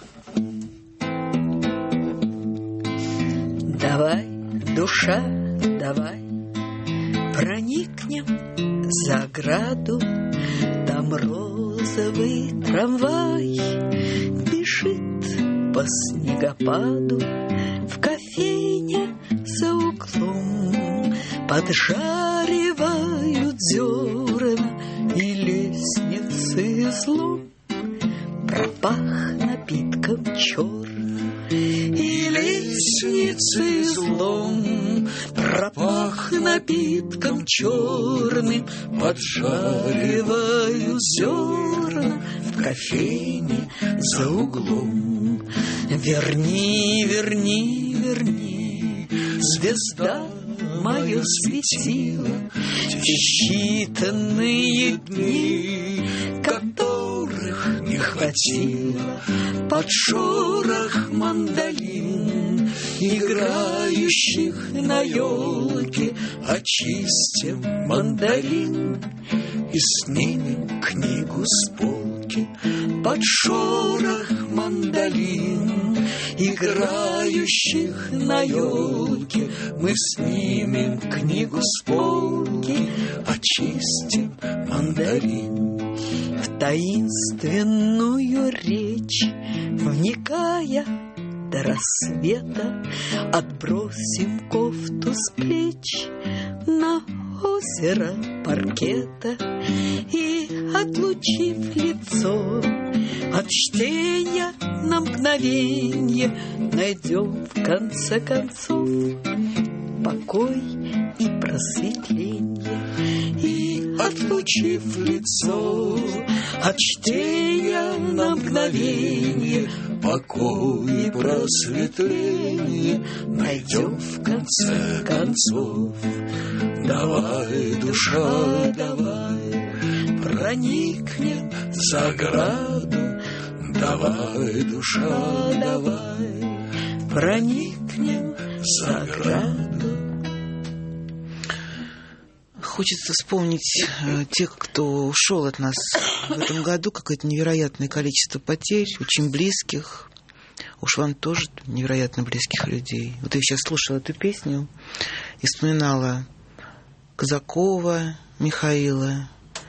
Давай, душа, давай, проникнем за ограду, там розовый трамвай бежит по снегопаду, в кофейне за углом поджаривают зерна и лестницы злом. Пропах напитком черным и лестницы злом, пропах напитком черным, поджариваю зерна в кофейне за углом. Верни, верни, верни, звезда мое светило, те считанные дни, которых не хватило под шорох мандолин, играющих на елке. Очистим мандарин и снимем книгу с полки под шорох мандолин, играющих на елке. Мы снимем книгу с полки, очистим мандарин. В таинственную речь вникая до рассвета, отбросим кофту с плеч на озеро паркета и, отлучив лицо от чтения на мгновенье, найдем в конце концов покой и просветление. И, отлучив лицо от чтения на мгновенье, покой и просветление найдем в конце концов. Давай, душа, давай, проникнем за ограду. Давай, душа, давай, проникнем за ограду. Хочется вспомнить тех, кто ушел от нас в этом году. Какое-то невероятное количество потерь, очень близких. Уж вам тоже невероятно близких людей. Вот я сейчас слушала эту песню и вспоминала Казакова Михаила,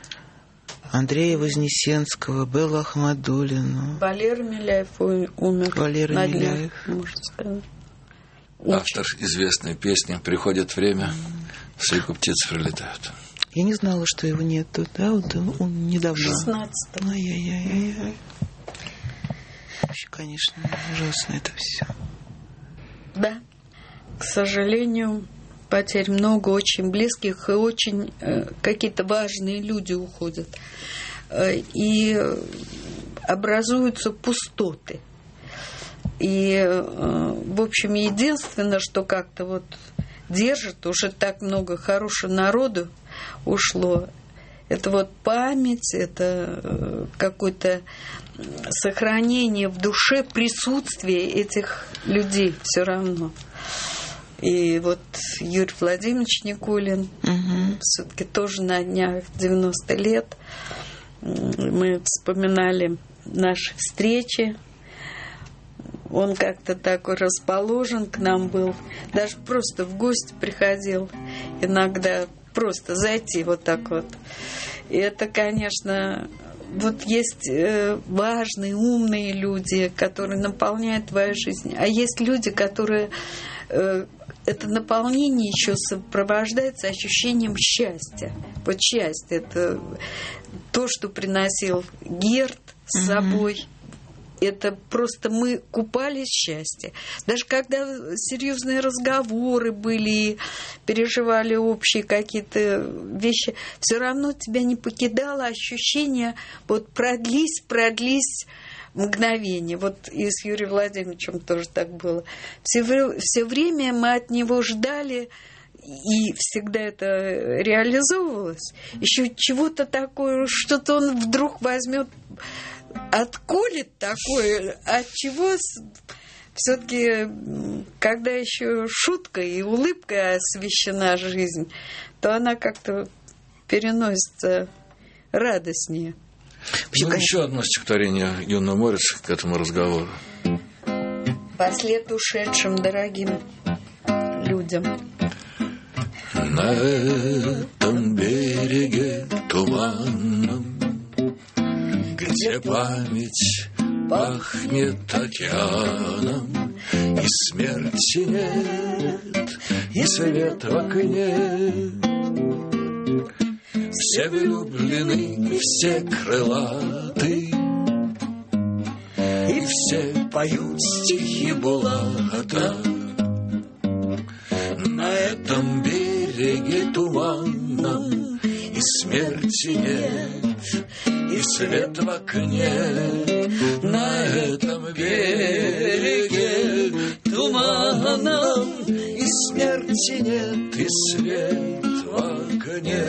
Андрея Вознесенского, Беллу Ахмадуллину. Валерий Миляев умер. Валерий на днях, Миляев. можно сказать. Автор известной песни «Приходит время, сыку птицы прилетают». Я не знала, что его нету, да? Вот он недавно. 16-го. Ай-яй-яй-яй. Вообще, конечно, ужасно это все. Да, к сожалению, потерь много, очень близких, и очень какие-то важные люди уходят. И образуются пустоты. И, в общем, единственное, что как-то вот держит, уже так много хорошего народу ушло, это вот память, это какое-то сохранение в душе присутствия этих людей все равно. И вот Юрий Владимирович Никулин, все-таки тоже на днях 90 лет. Мы вспоминали наши встречи. Он как-то такой расположен к нам был. Даже просто в гости приходил. Иногда просто зайти вот так вот. И это, конечно, вот есть важные, умные люди, которые наполняют твою жизнь. А есть люди, которые... Это наполнение еще сопровождается ощущением счастья. Вот счастье – это то, что приносил Герд с собой. Это просто мы купались в счастье. Даже когда серьезные разговоры были, переживали общие какие-то вещи, все равно тебя не покидало ощущение вот продлись мгновение. Вот и с Юрием Владимировичем тоже так было. Все время мы от него ждали, и всегда это реализовывалось. Еще чего-то такое, что-то он вдруг возьмет, отколет такое, от чего все-таки, когда еще шуткой и улыбкой освещена жизнь, то она как-то переносится радостнее. Ну, еще одно стихотворение юного Морица к этому разговору. Послед ушедшим дорогим людям. На этом береге туманном, где память пахнет океаном, и смерти нет, и свет в окне. Все влюблены, все крылаты, и все поют стихи Булата. На этом береге туманном и смерти нет, и свет в окне. На этом береге туманном и смерти нет, и свет в окне.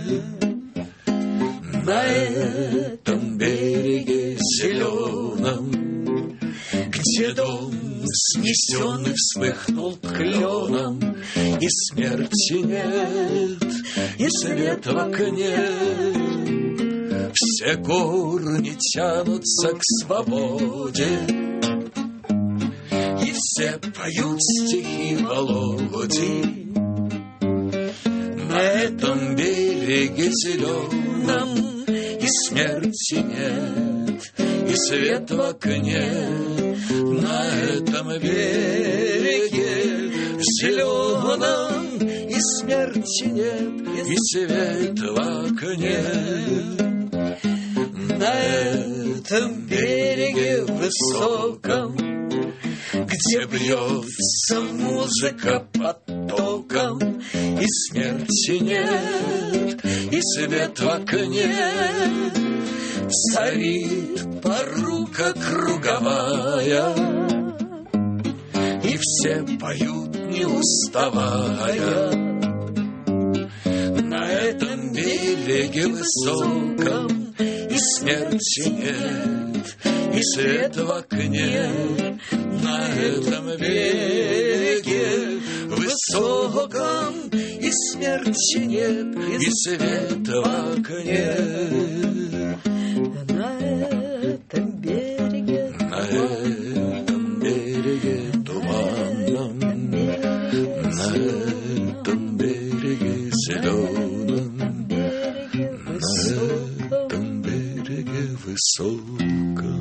На этом береге зеленом, где дом снесен и вспыхнул кленом, и смерти нет, и свет в окне. Все корни тянутся к свободе, и все поют стихи Володи. На этом береге зеленом и смерти нет, и свет в окне. На этом береге зеленом и смерти нет, и свет в окне. На этом береге высоком, где бьется музыка потоком, и смерти нет, и свет в окне. Царит порука круговая, и все поют не уставая. На этом береге высоком и смерти нет, и свет в окне. На этом береге высоком и смерти нет, и свет в окне. На этом береге туманном, на этом береге зеленом, на этом береге высоком.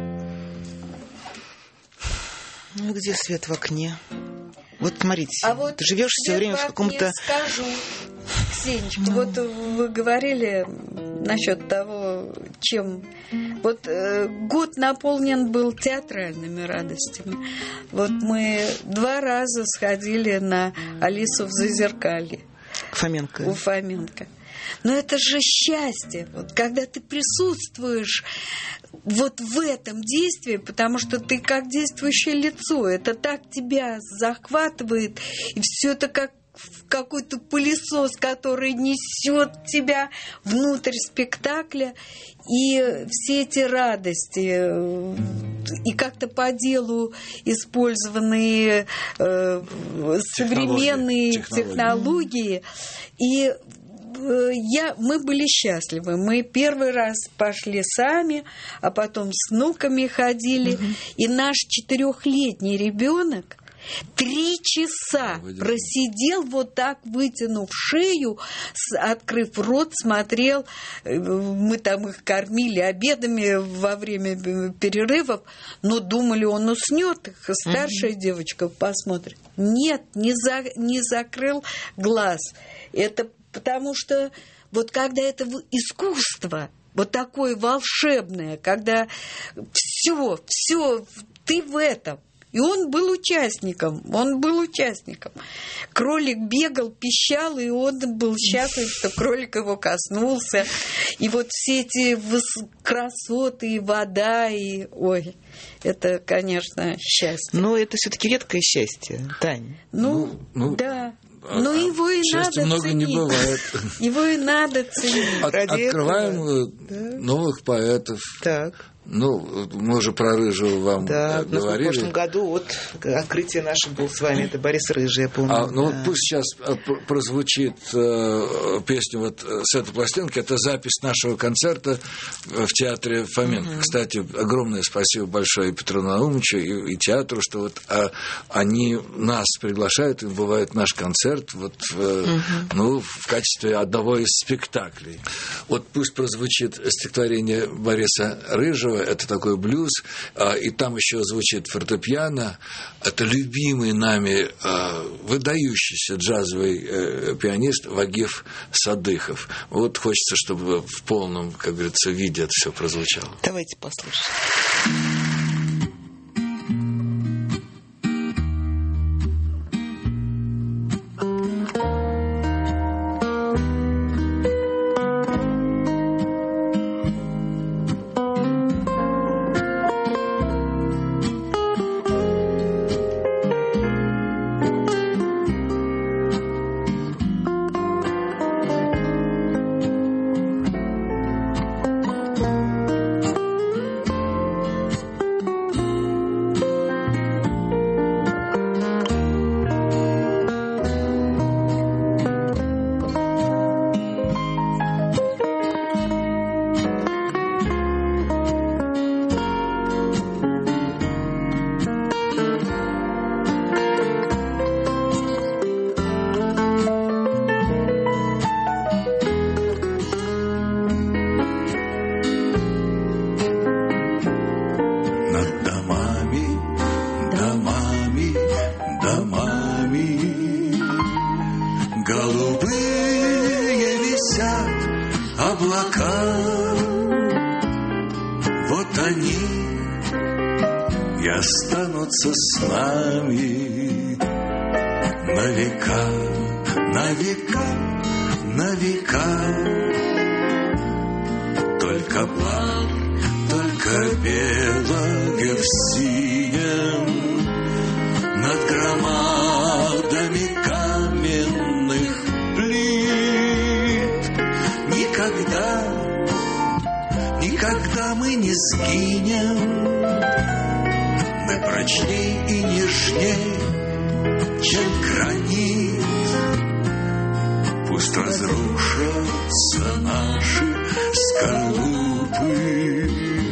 Ну, где свет в окне? Вот смотрите, вот ты живешь все время в каком-то... Скажу, Ксенечка, вот вы говорили насчет того, чем... Вот год наполнен был театральными радостями. Вот мы 2 раза сходили на «Алису в Зазеркалье». Фоменко. У Фоменко. Но это же счастье, вот, когда ты присутствуешь вот в этом действии, потому что ты как действующее лицо, это так тебя захватывает, и все это как какой-то пылесос, который несет тебя внутрь спектакля, и все эти радости, и как-то по делу использованные современные технологии, и мы были счастливы. Мы первый раз пошли сами, а потом с внуками ходили. И наш 4-летний ребенок 3 часа просидел вот так, вытянув шею, открыв рот, смотрел. Мы там их кормили обедами во время перерывов, но думали, он уснет, их старшая девочка посмотрит. Нет, не закрыл глаз. Это потому что вот когда это искусство, вот такое волшебное, когда все, ты в этом. И он был участником. Кролик бегал, пищал, и он был счастлив, что кролик его коснулся. И вот все эти красоты, и вода, и... Ой, это, конечно, счастье. Но это все-таки редкое счастье, Тань. Ну да. Но его и счастья надо много ценить. не бывает. Его и надо ценить. Открываем новых поэтов. Так. Ну, мы уже про Рыжего вам говорили. В прошлом году вот открытие наше было с вами, это Борис Рыжий, я помню. Вот пусть сейчас прозвучит песня вот с этой пластинки. Это запись нашего концерта в театре Фоменко. Кстати, огромное спасибо большое и Петру Наумовичу, и театру, что вот они нас приглашают, и бывает наш концерт вот в качестве одного из спектаклей. Вот пусть прозвучит стихотворение Бориса Рыжего. Это такой блюз, и там еще звучит фортепиано. Это любимый нами выдающийся джазовый пианист Вагиф Садыхов. Вот хочется, чтобы в полном, как говорится, виде это все прозвучало. Давайте послушаем. Останутся с нами на века, на века, на века. Только пар, только белое в синем над громадами каменных плит. Никогда, никогда мы не сгинем. Мы прочней и нежней, чем гранит. Пусть разрушатся наши скорлупы,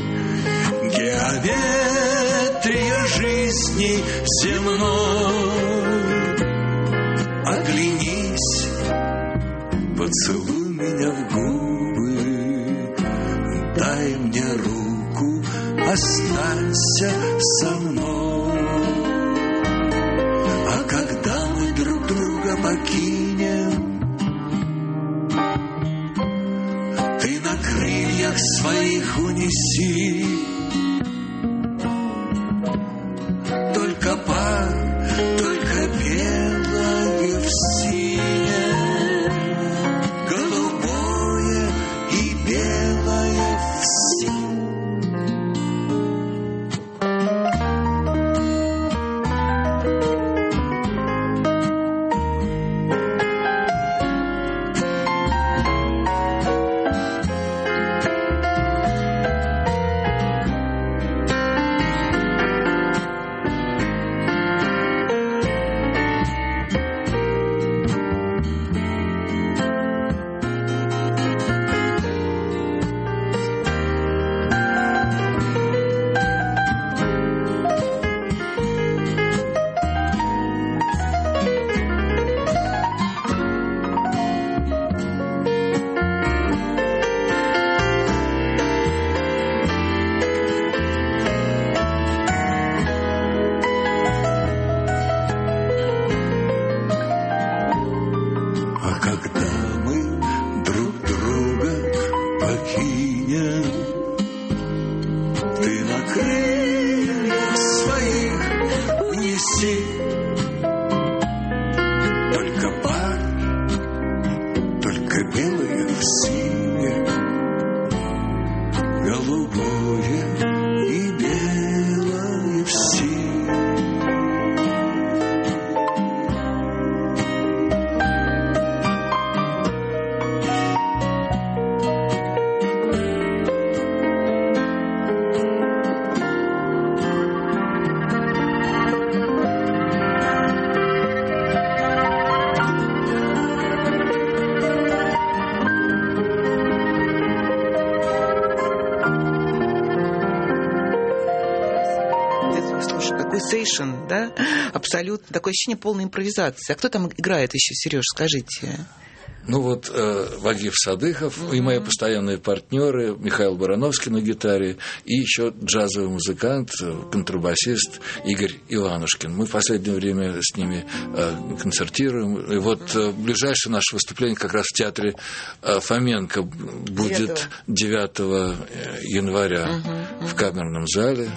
геометрия жизни земной. Оглянись, поцелуй меня в губы, дай мне руку, останься со мной. А когда мы друг друга покинем, ты на крыльях своих унеси. Только пар, только белое в синем, голубое и белое в синем. Слушай, какой сейшн, да? Абсолютно. Такое ощущение полной импровизации. А кто там играет еще, Сереж, скажите? Ну вот Вагиф Садыхов и мои постоянные партнеры Михаил Барановский на гитаре и еще джазовый музыкант, контрабасист Игорь Иванушкин. Мы в последнее время с ними концертируем. И вот ближайшее наше выступление как раз в театре Фоменко будет 9 января в камерном зале.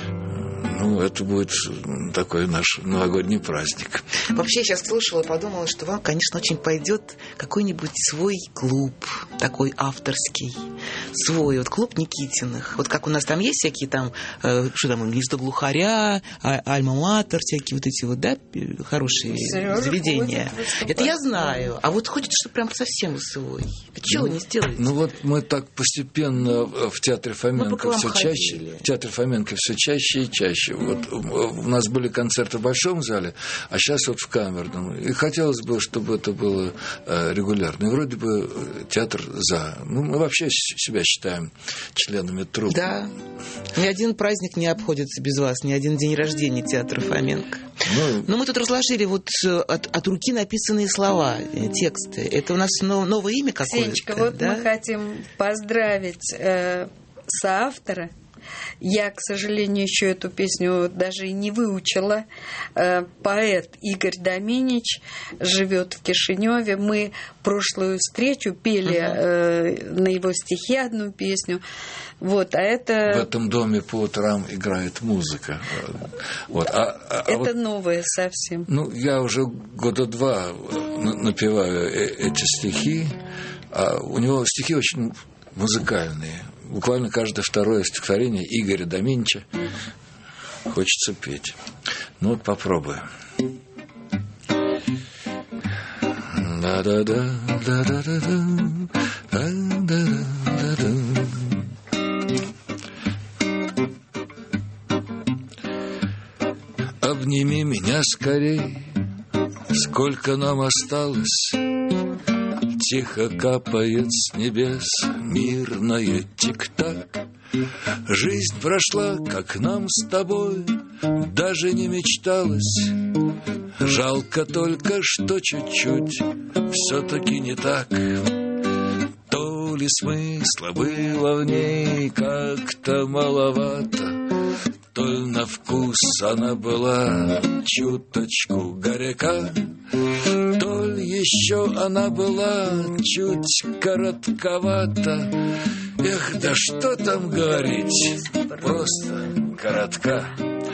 Ну, это будет такой наш новогодний праздник. Вообще, я сейчас слушала и подумала, что вам, конечно, очень пойдет какой-нибудь свой клуб, такой авторский, свой, вот клуб Никитиных. Вот как у нас там есть всякие там, что там, «Гнездо глухаря», «Альма-Матер», всякие вот эти вот, да, хорошие заведения. Это я знаю. А вот хочется, чтобы прям совсем свой. А чего не сделаете? Ну, вот мы так постепенно в театре Фоменко все чаще. В театре Фоменко все чаще и чаще. Вот у нас были концерты в большом зале, а сейчас вот в камерном. И хотелось бы, чтобы это было регулярно. И вроде бы театр за. Ну, мы вообще себя считаем членами труппы. Да. Ни один праздник не обходится без вас, ни один день рождения театра Фоменко. Но мы тут разложили вот от руки написанные слова, тексты. Это у нас новое имя какое-то? Сенечка, вот да? Мы хотим поздравить соавтора. Я, к сожалению, еще эту песню даже и не выучила. Поэт Игорь Доминич живет в Кишиневе. Мы прошлую встречу пели на его стихи одну песню. Вот, а это... В этом доме по утрам играет музыка. Вот. Это вот, новое совсем. Ну, я уже года 2 напеваю эти стихи. А у него стихи очень музыкальные. Буквально каждое второе стихотворение Игоря Доминича хочется петь. Ну вот попробуем. Обними меня скорей, сколько нам осталось. Тихо капает с небес мирное тик-так. Жизнь прошла, как нам с тобой даже не мечталось. Жалко только, что чуть-чуть все-таки не так. То ли смысла было в ней как-то маловато, то ли на вкус она была чуточку горька, то ли еще она была чуть коротковата. Эх, да что там говорить, просто коротка.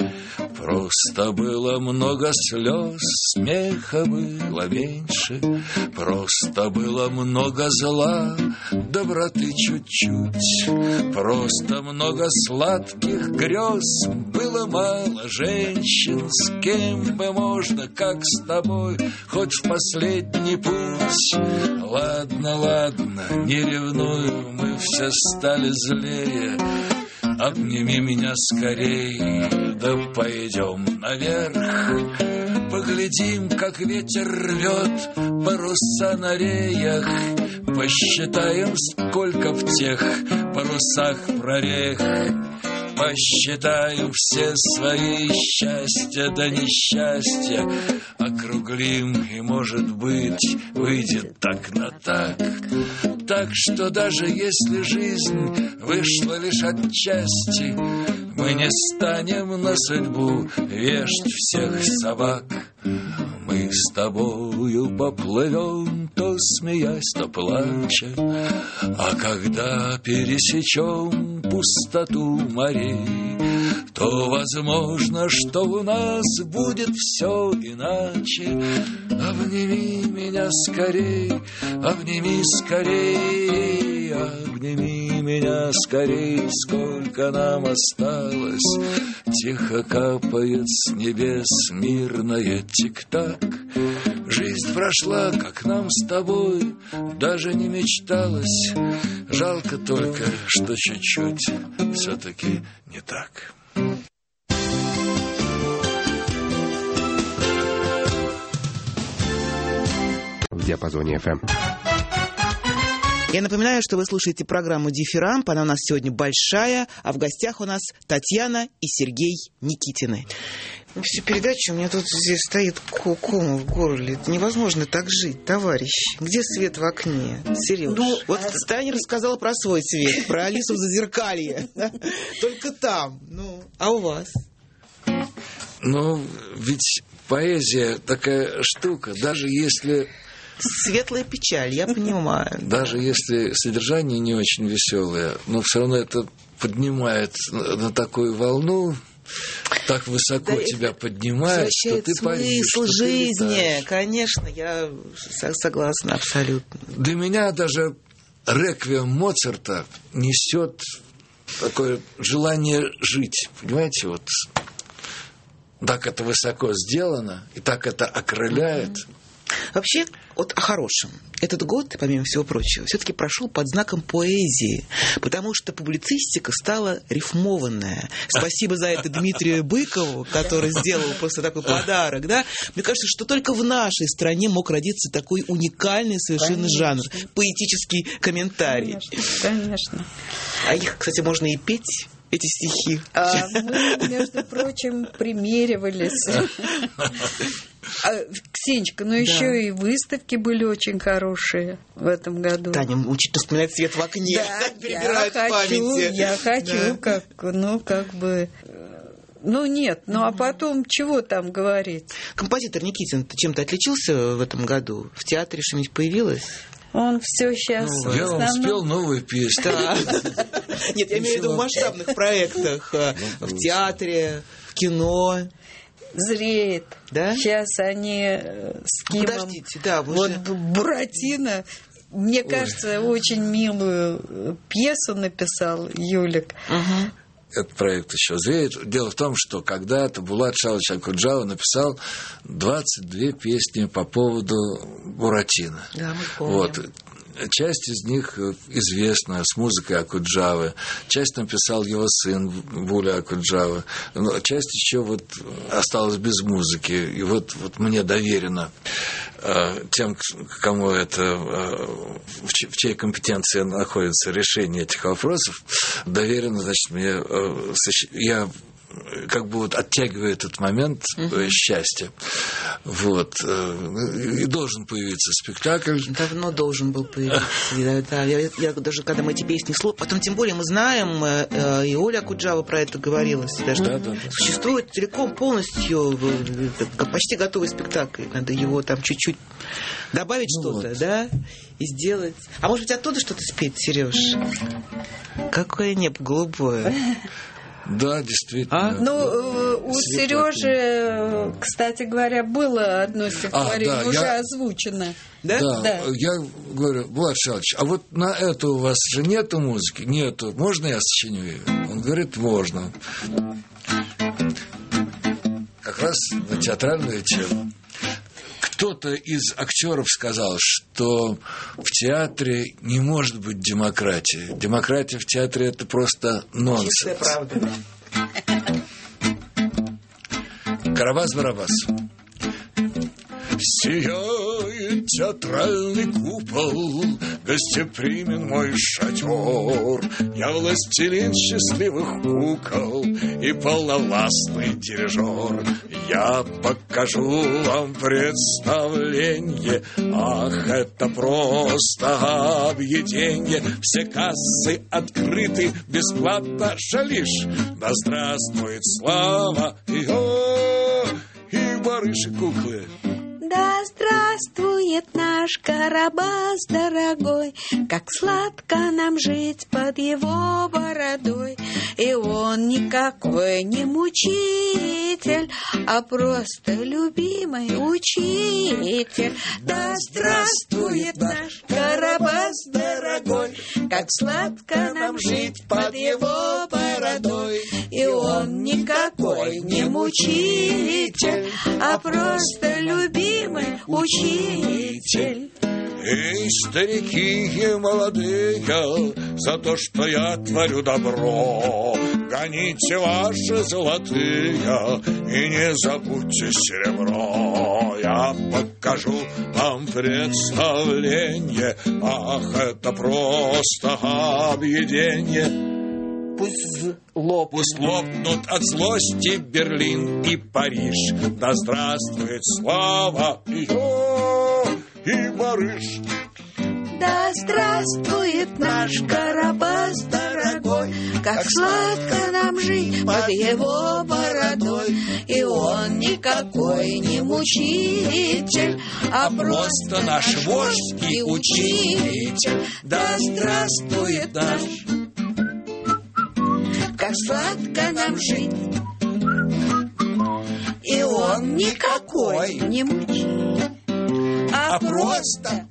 Просто было много слез, смеха было меньше. Просто было много зла, доброты чуть-чуть. Просто много сладких грез, было мало женщин. С кем бы можно, как с тобой, хоть в последний путь. Ладно, ладно, не ревную, мы все стали злее. Обними меня скорей, да пойдем наверх. Поглядим, как ветер рвет паруса на реях. Посчитаем, сколько в тех парусах прорех. Посчитаю все свои счастья да несчастья. Округлим, и, может быть, выйдет так на так. Так что даже если жизнь вышла лишь отчасти, мы не станем на судьбу вешать всех собак. Мы с тобою поплывем, то смеясь, то плача. А когда пересечем пустоту морей, то возможно, что у нас будет все иначе. Обними меня скорей, обними скорей, обними меня скорей, сколько нам осталось. Тихо капает с небес мирное тик-так. Жизнь прошла, как нам с тобой даже не мечталось. Жалко только, что чуть-чуть все-таки не так. В диапазоне FM. Я напоминаю, что вы слушаете программу «Дифирамп». Она у нас сегодня большая, а в гостях у нас Татьяна и Сергей Никитины. Всю передачу у меня тут здесь стоит ком в горле. Это невозможно так жить, товарищ. Где свет в окне? Сереж, вот Таня рассказала про свой свет, про Алису в Зазеркалье. Только там. А у вас? Ведь поэзия такая штука, даже если... Светлая печаль, я понимаю. Даже если содержание не очень веселое, но все равно это поднимает на такую волну, так высоко тебя поднимает, что ты поверишь, смысл жизни. Конечно, я согласна абсолютно. Для меня даже реквием Моцарта несет такое желание жить. Понимаете, вот так это высоко сделано, и так это окрыляет. Вообще, вот о хорошем. Этот год, помимо всего прочего, все-таки прошел под знаком поэзии, потому что публицистика стала рифмованная. Спасибо за это Дмитрию Быкову, который сделал просто такой подарок. Да? Мне кажется, что только в нашей стране мог родиться такой уникальный совершенно жанр. Поэтический комментарий. Конечно. А их, кстати, можно и петь. Эти стихи. Мы, между прочим, примеривались. Ксенечка, еще и выставки были очень хорошие в этом году. Таня учит вспоминать свет в окне. Да, я хочу, нет, а потом чего там говорить? Композитор Никитин чем-то отличился в этом году? В театре что-нибудь появилось? Он все сейчас... Я вам спел новую песню. Нет, я имею в виду в масштабных проектах. В театре, в кино. Зреет. Да? Сейчас они с Кимом... Подождите, да. Буратино, мне кажется, очень милую пьесу написал Юлик. Этот проект еще зреет. Дело в том, что когда-то Булат Шалович Акуджава написал 22 песни по поводу Буратино. Да, мы помним. Часть из них известна с музыкой Акуджавы, часть написал его сын Буля Акуджава, но часть еще осталась без музыки. И вот мне доверено тем, кому это в чьей компетенции находится решение этих вопросов, доверено, значит, мне я оттягиваю этот момент счастья. И должен появиться спектакль. Давно должен был появиться. Да, я даже, когда мы эти песни слушаем, потом, тем более, мы знаем, и Оля Акуджава про это говорила, что существует целиком, полностью почти готовый спектакль. Надо его там чуть-чуть добавить что-то, да, и сделать. А может быть, оттуда что-то спеть, Сереж? Какое небо голубое. Да, действительно. У Сережи, кстати говоря, было одно стихотворение уже озвучено. Да? Я говорю, Булат Шалович, а вот на это у вас же нету музыки? Нету. Можно я сочиню? Он говорит, можно. Как раз на театральную тему. Кто-то из актеров сказал, что в театре не может быть демократии. Демократия в театре – это просто нонсенс. Чистая правда. Карабас-Барабас. Сияет театральный купол, гостеприимен мой шатер. Я властелин счастливых кукол и полновластный дирижер. Я покажу вам представление, ах, это просто объеденье. Все кассы открыты, бесплатно шалишь. Да здравствует слава и барыши-куклы. Да здравствует наш Карабас дорогой, как сладко нам жить под его бородой. И он никакой не мучитель, а просто любимый учитель. Да здравствует наш Карабас дорогой, как сладко нам жить под его бородой. И он никакой не мучитель, а просто любимый учитель. И старики, и молодые, за то, что я творю добро, гоните ваши золотые и не забудьте серебро. Я покажу вам представление, ах, это просто объедение. Пусть лопнут от злости Берлин и Париж. Да здравствует слава ее и барыш. Да здравствует наш Карабас дорогой, как сладко нам жить под его бородой. И он никакой не мучитель, а просто наш вождь и учитель. Да здравствует наш, как сладко нам жить. И он никакой не мучитель, а просто...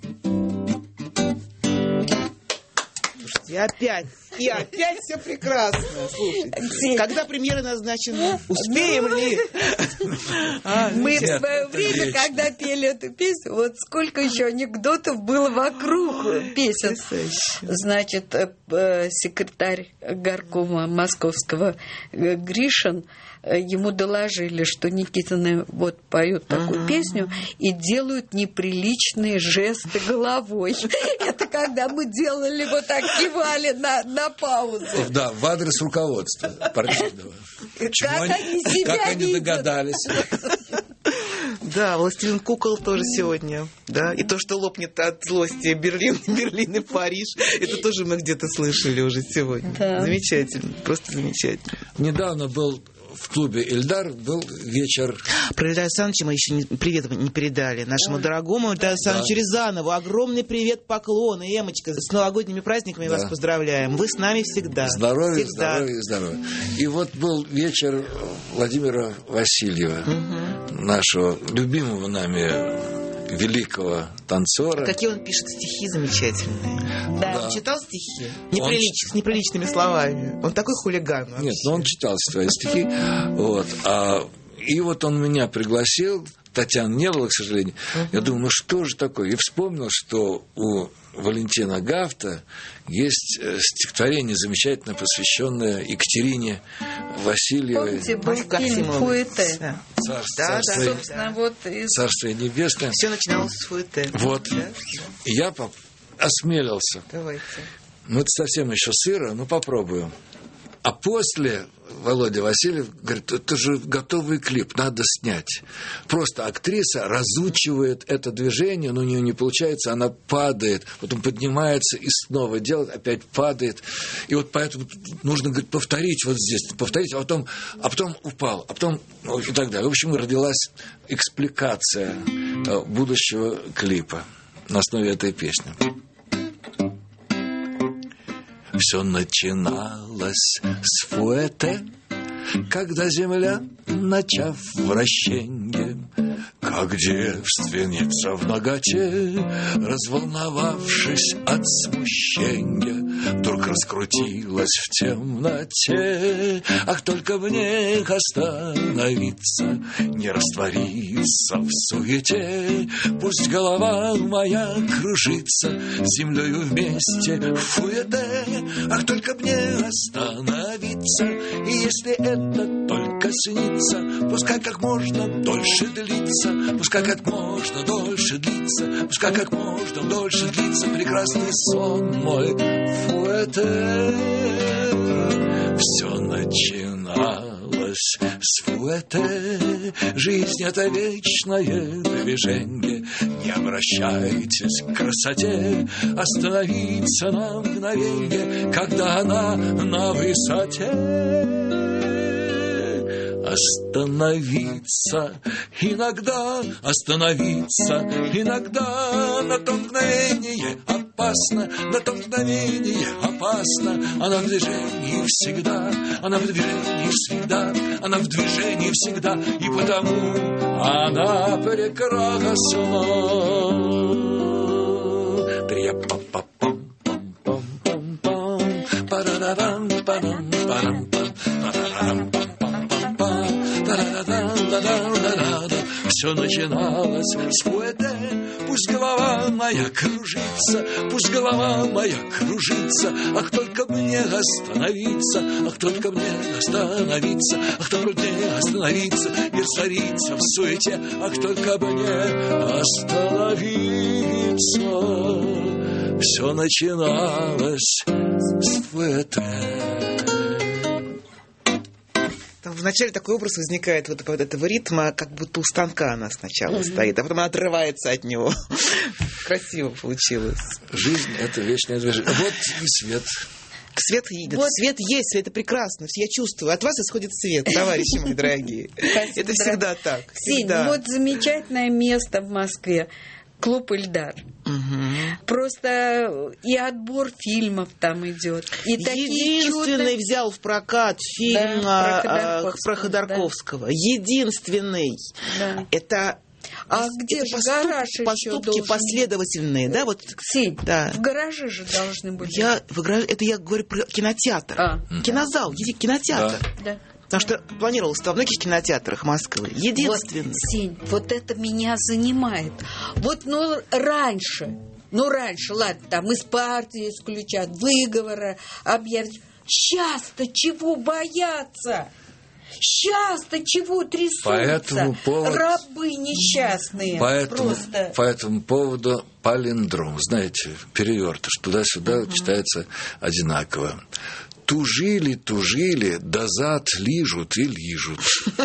И опять все прекрасно. Слушайте, когда премьера назначена? Успеем ли? Мы в свое время, когда пели эту песню, вот сколько еще анекдотов было вокруг песен. Значит, секретарь горкома московского Гришин, ему доложили, что Никитины вот поют такую песню и делают неприличные жесты головой. Это когда мы делали вот так, кивали на паузу. Да, в адрес руководства партийного. Как они догадались? Да, «Властелин кукол» тоже сегодня. Да, и то, что лопнет от злости Берлин и Париж, это тоже мы где-то слышали уже сегодня. Да. Замечательно, просто замечательно. Недавно был в клубе «Эльдар», был вечер... Про Ильдара Александровича мы еще привет не передали. Нашему дорогому Ильдару Александровичу Рязанову огромный привет, поклон. И Эмочка, с новогодними праздниками вас поздравляем. Вы с нами всегда. Здоровья, здоровья, здоровья. И вот был вечер Владимира Васильева, нашего любимого нами великого танцора. Какие он пишет стихи замечательные. Да. Он читал стихи? С неприличными словами. Он такой хулиган вообще. Нет, но он читал свои стихи. Вот. И вот он меня пригласил. Татьяны не было, к сожалению. Я думаю, ну что же такое? И вспомнил, что у Валентина Гафта есть стихотворение замечательно посвященное Екатерине Васильевой. Помните, был фильм «Фуэте». Царствие небесное. Все начиналось с «Фуэте». Вот. Да? И я осмелился. Давайте. Ну, это совсем еще сыро, но попробуем. А после Володя Васильев говорит, это же готовый клип, надо снять. Просто актриса разучивает это движение, но у нее не получается, она падает, потом поднимается и снова делает, опять падает. И вот поэтому нужно, говорит, повторить вот здесь, повторить, а потом упал, а потом и так далее. В общем, родилась экспликация будущего клипа на основе этой песни. Все начиналось с Фуэте, когда земля, начав вращенье, как девственница в наготе, разволновавшись от смущения, вдруг раскрутилась в темноте. Ах, только в ней остановиться, не раствориться в суете. Пусть голова моя кружится с землею вместе в фуэте. Ах, только мне остановиться, и если это только снится, пускай как можно дольше длится, пускай как можно дольше длится, пускай как можно дольше длится прекрасный сон мой фуэте. Все начиналось с фуэте. Жизнь — это вечное движение. Не обращайтесь к красоте, остановиться на мгновенье, когда она на высоте. Остановиться иногда, на то мгновение опасно, на то мгновение опасно. Она в движении всегда, она в движении всегда, она в движении всегда, и потому она прекрасна. Все начиналось с фуэте. Пусть голова моя кружится, пусть голова моя кружится. Ах, только мне остановиться, ах, только мне остановиться, ах, только мне остановиться и раствориться в суете. Ах, только мне остановиться. Все начиналось с фуэте. Вначале такой образ возникает вот этого ритма, как будто у станка она сначала стоит, а потом она отрывается от него. Красиво получилось. Жизнь — это вечное движение. Вот и свет. Свет едет. Вот. Свет есть, свет — это прекрасно. Я чувствую. От вас исходит свет, товарищи мои дорогие. Это всегда так. Сень, вот замечательное место в Москве. Клуб «Ильдар». Просто и отбор фильмов там идет. Единственный взял в прокат фильм про Ходорковского. Да. Единственный. Да. Это... А где же гараж еще поступки последовательные, да? Вот, Сень, да. В гараже же должны быть. Я говорю про кинотеатр. Кинозал, кинотеатр. Да. Потому что планировалось во многих кинотеатрах Москвы. Единственный. Вот, Сень, вот это меня занимает. Вот, раньше, ладно, там из партии исключат, выговоры объявят. Сейчас-то чего бояться? Сейчас-то чего трясутся? Рабы несчастные. По этому поводу палиндром, знаете, перевертыш, туда-сюда читается одинаково. Тужили, да зад лижут и лижут.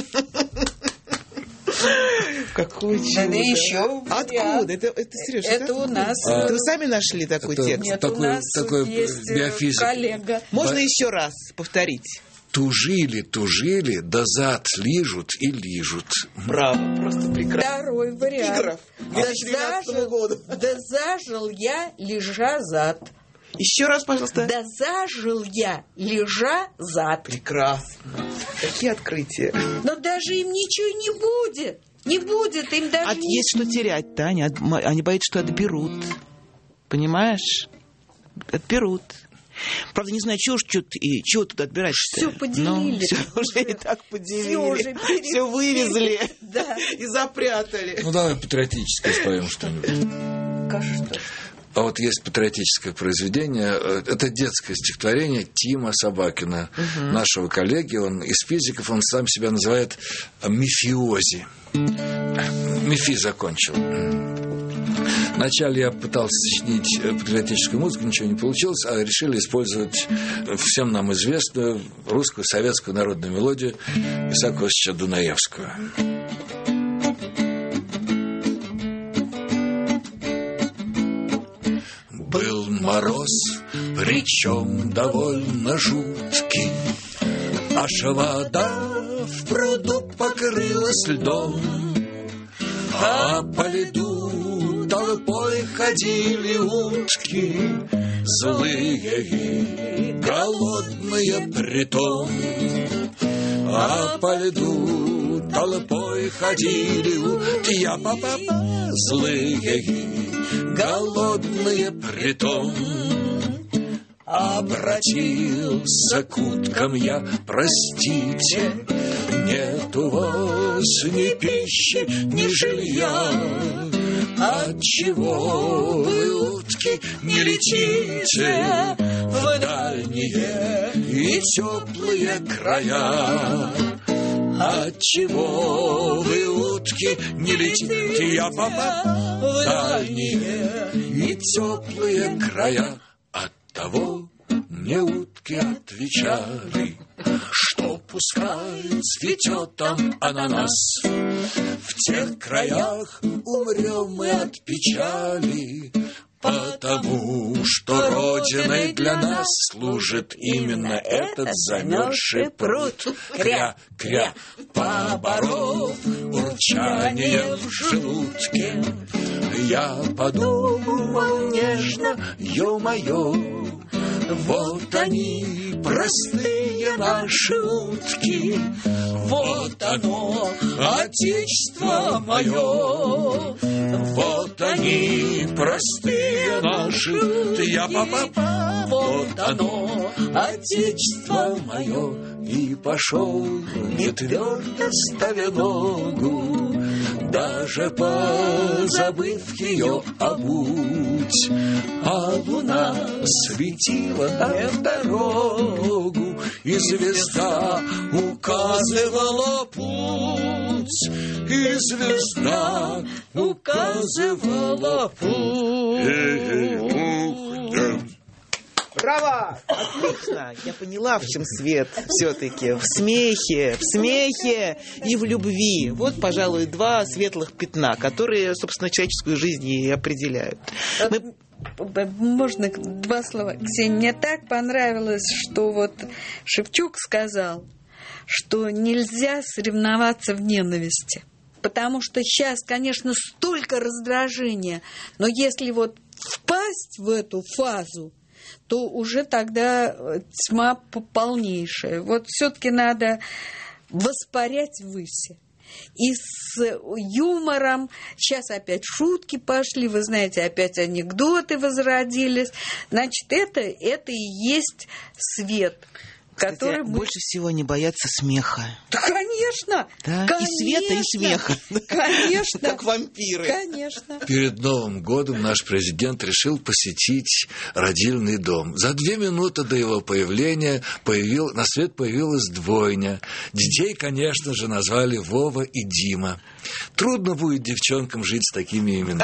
Какой чудо. Еще. Откуда? Это Сереж, это у нас. Вы сами нашли такой текст? Нет, у нас есть коллега. Можно еще раз повторить? Тужили, да зад лижут и лижут. Браво, просто прекрасно. Второй вариант. Эпиграф. Да зажил я, лежа зад. Еще раз, пожалуйста. Да зажил я, лежа зад. Прекрасно. Какие открытия. Но даже им ничего не будет. Не будет им даже... Есть что терять, Таня. Они боятся, что отберут. Понимаешь? Отберут. Правда, не знаю, чего тут отбирать-то. Все поделили. Все уже и так поделили. Все вывезли. Да. И запрятали. Давай патриотическое споем что-нибудь. Кажется. А вот есть патриотическое произведение, это детское стихотворение Тима Собакина, нашего коллеги, он из физиков, он сам себя называет мифиози. МИФИ закончил. Вначале я пытался сочинить патриотическую музыку, ничего не получилось, а решили использовать всем нам известную русскую советскую народную мелодию Исаака Иосифовича Дунаевскую. Был мороз, причем довольно жуткий, аж вода в пруду покрылась льдом, а по льду толпой ходили утки, злые и голодные притом. А по льду толпой ходили утки, злые и голодные притом. Обратился к уткам я, простите, нет у вас ни пищи, ни жилья. Отчего вы, утки, не летите в дальние и теплые края? Отчего вы, утки, не летите, в дальние и теплые края? Оттого мне утки отвечали, что пускай цветет там ананас. В тех краях умрем мы от печали, потому что родиной для нас служит именно этот замерзший пруд. Кря-кря, поборов урчание в желудке, я подумал нежно, ё-моё, вот они, простые наши утки, вот оно, отечество мое, вот они, простые наши утки, вот оно, отечество мое. И пошел, не твердо ставя ногу, даже позабыв ее обуть. А луна светила нам дорогу, и звезда указывала путь, и звезда указывала путь. Браво! Отлично! Я поняла, в чем свет все-таки. В смехе и в любви. Вот, пожалуй, два светлых пятна, которые, собственно, человеческую жизнь и определяют. Можно два слова? Ксения, мне так понравилось, что вот Шевчук сказал, что нельзя соревноваться в ненависти. Потому что сейчас, конечно, столько раздражения, но если вот впасть в эту фазу, то уже тогда тьма полнейшая. Вот все-таки надо воспарять ввысь. И с юмором, сейчас опять шутки пошли, вы знаете, опять анекдоты возродились. Значит, это и есть свет. Кстати, который больше всего не боятся смеха. Да, конечно! Да? Конечно, и света, и смеха. Конечно. Как вампиры. Конечно. Перед Новым годом наш президент решил посетить родильный дом. За 2 минуты до его появления на свет появилась двойня. Детей, конечно же, назвали Вова и Дима. Трудно будет девчонкам жить с такими именами.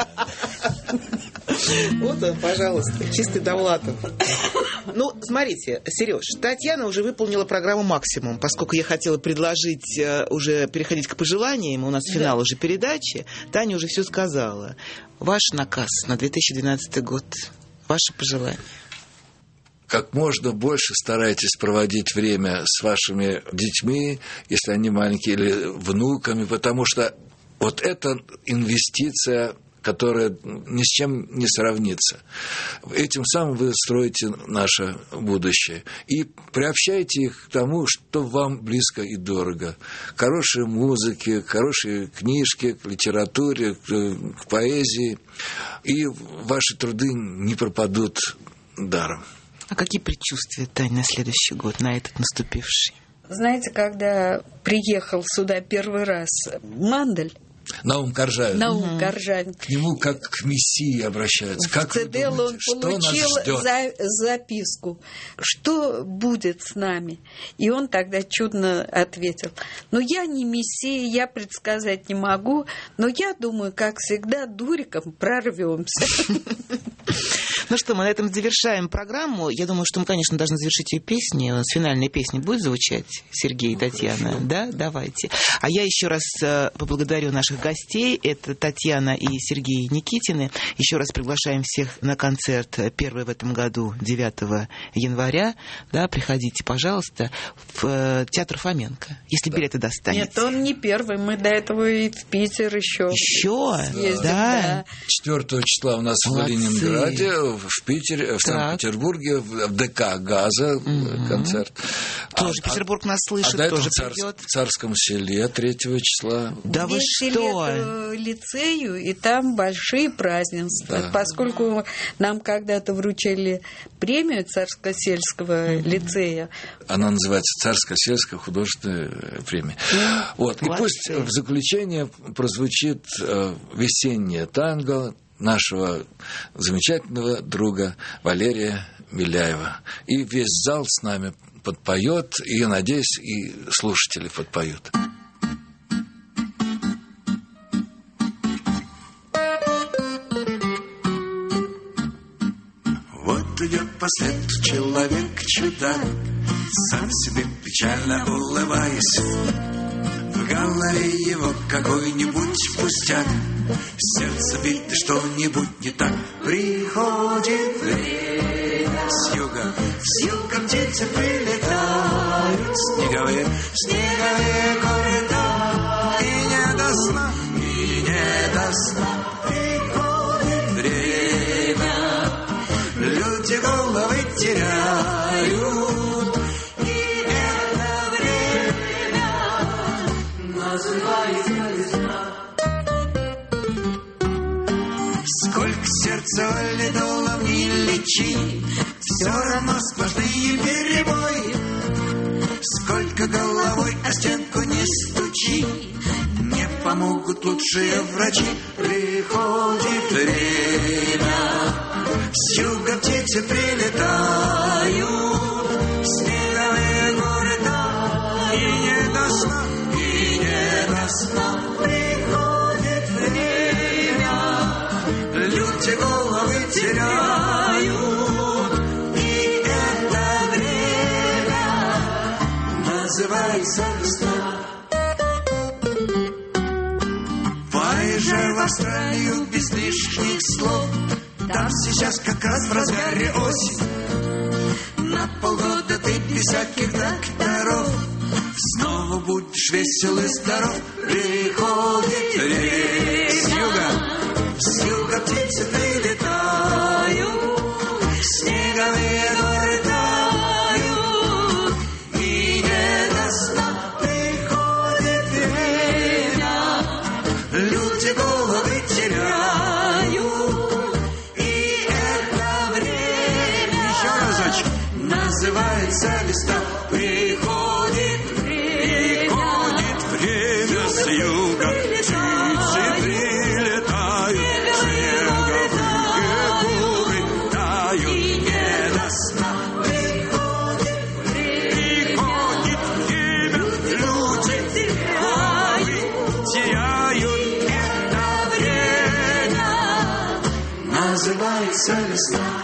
Вот он, пожалуйста, чистый Довлатов. Ну, смотрите, Сереж, Татьяна уже выполнила программу «Максимум», поскольку я хотела предложить уже переходить к пожеланиям, у нас финал уже передачи, Таня уже все сказала. Ваш наказ на 2012 год, ваши пожелания. Как можно больше старайтесь проводить время с вашими детьми, если они маленькие, или внуками, потому что вот это инвестиция, которая ни с чем не сравнится. Этим самым вы строите наше будущее. И приобщайте их к тому, что вам близко и дорого. К хорошей музыке, к хорошей книжке, к литературе, к поэзии. И ваши труды не пропадут даром. А какие предчувствия, Тань, на следующий год, на этот наступивший? Знаете, когда приехал сюда первый раз Мандель, Наум Коржавин. Коржавин. К нему как к мессии обращаются. Как в ЦДЛ он получил записку, что будет с нами. И он тогда чудно ответил: ну, я не мессия, я предсказать не могу, но я думаю, как всегда, дуриком прорвемся. Ну что, мы на этом завершаем программу. Я думаю, что мы, конечно, должны завершить ее песней. У нас финальная песня будет звучать, Сергей и Татьяна? Хорошо. Да? Давайте. А я еще раз поблагодарю наших гостей. Это Татьяна и Сергей Никитины. Еще раз приглашаем всех на концерт первый в этом году, 9 января. Да, приходите, пожалуйста, в театр Фоменко, если билеты достанете. Нет, он не первый. Мы до этого и в Питер еще съездим, да. 4 числа у нас в Ленинграде, в Питере, в Санкт-Петербурге, в ДК «Газа» концерт. Тоже Петербург нас слышит, тоже придет. В Царском селе 3 числа. Да вы что? Лицею, и там большие празднества. Да. Поскольку нам когда-то вручили премию Царско-сельского лицея. Она называется Царско-сельская художественная премия. Вот. И пусть в заключение прозвучит весеннее танго нашего замечательного друга Валерия Миляева. И весь зал с нами подпоет, и, я надеюсь, и слушатели подпоют. Вот идет по свету человек-чудак, сам себе печально улыбаясь. В голове его какой-нибудь пустяк, сердце бит, что-нибудь не так. Приходит время с юга птицы прилетают, снеговые города, и не до сна, приходит время, люди головы теряют, и это время называется весна. Сколько сердца валидолом не лечи, все равно сплошные перебои. Сколько головой о стенку не стучи, не помогут лучшие врачи. Приходит время, с юга птицы прилетают, снеговые горы там, и не до сна, и не до сна. Приходит время, люди головы теряют, и это время называется весна. Поезжай в Австралию без лишних слов, там сейчас как раз в разгаре осень. На полгода ты без всяких докторов снова будешь весел и здоров. Приходит время, с юга птицы прилетают, снеговые горы тают, и не до сна. Приходит время, люди головы теряют, и это время еще разочек называется весна. Приходит время, с юга птицы прилетают, снеговые горы тают, не до сна. Приходит время, люди головы теряют, это время называется весна.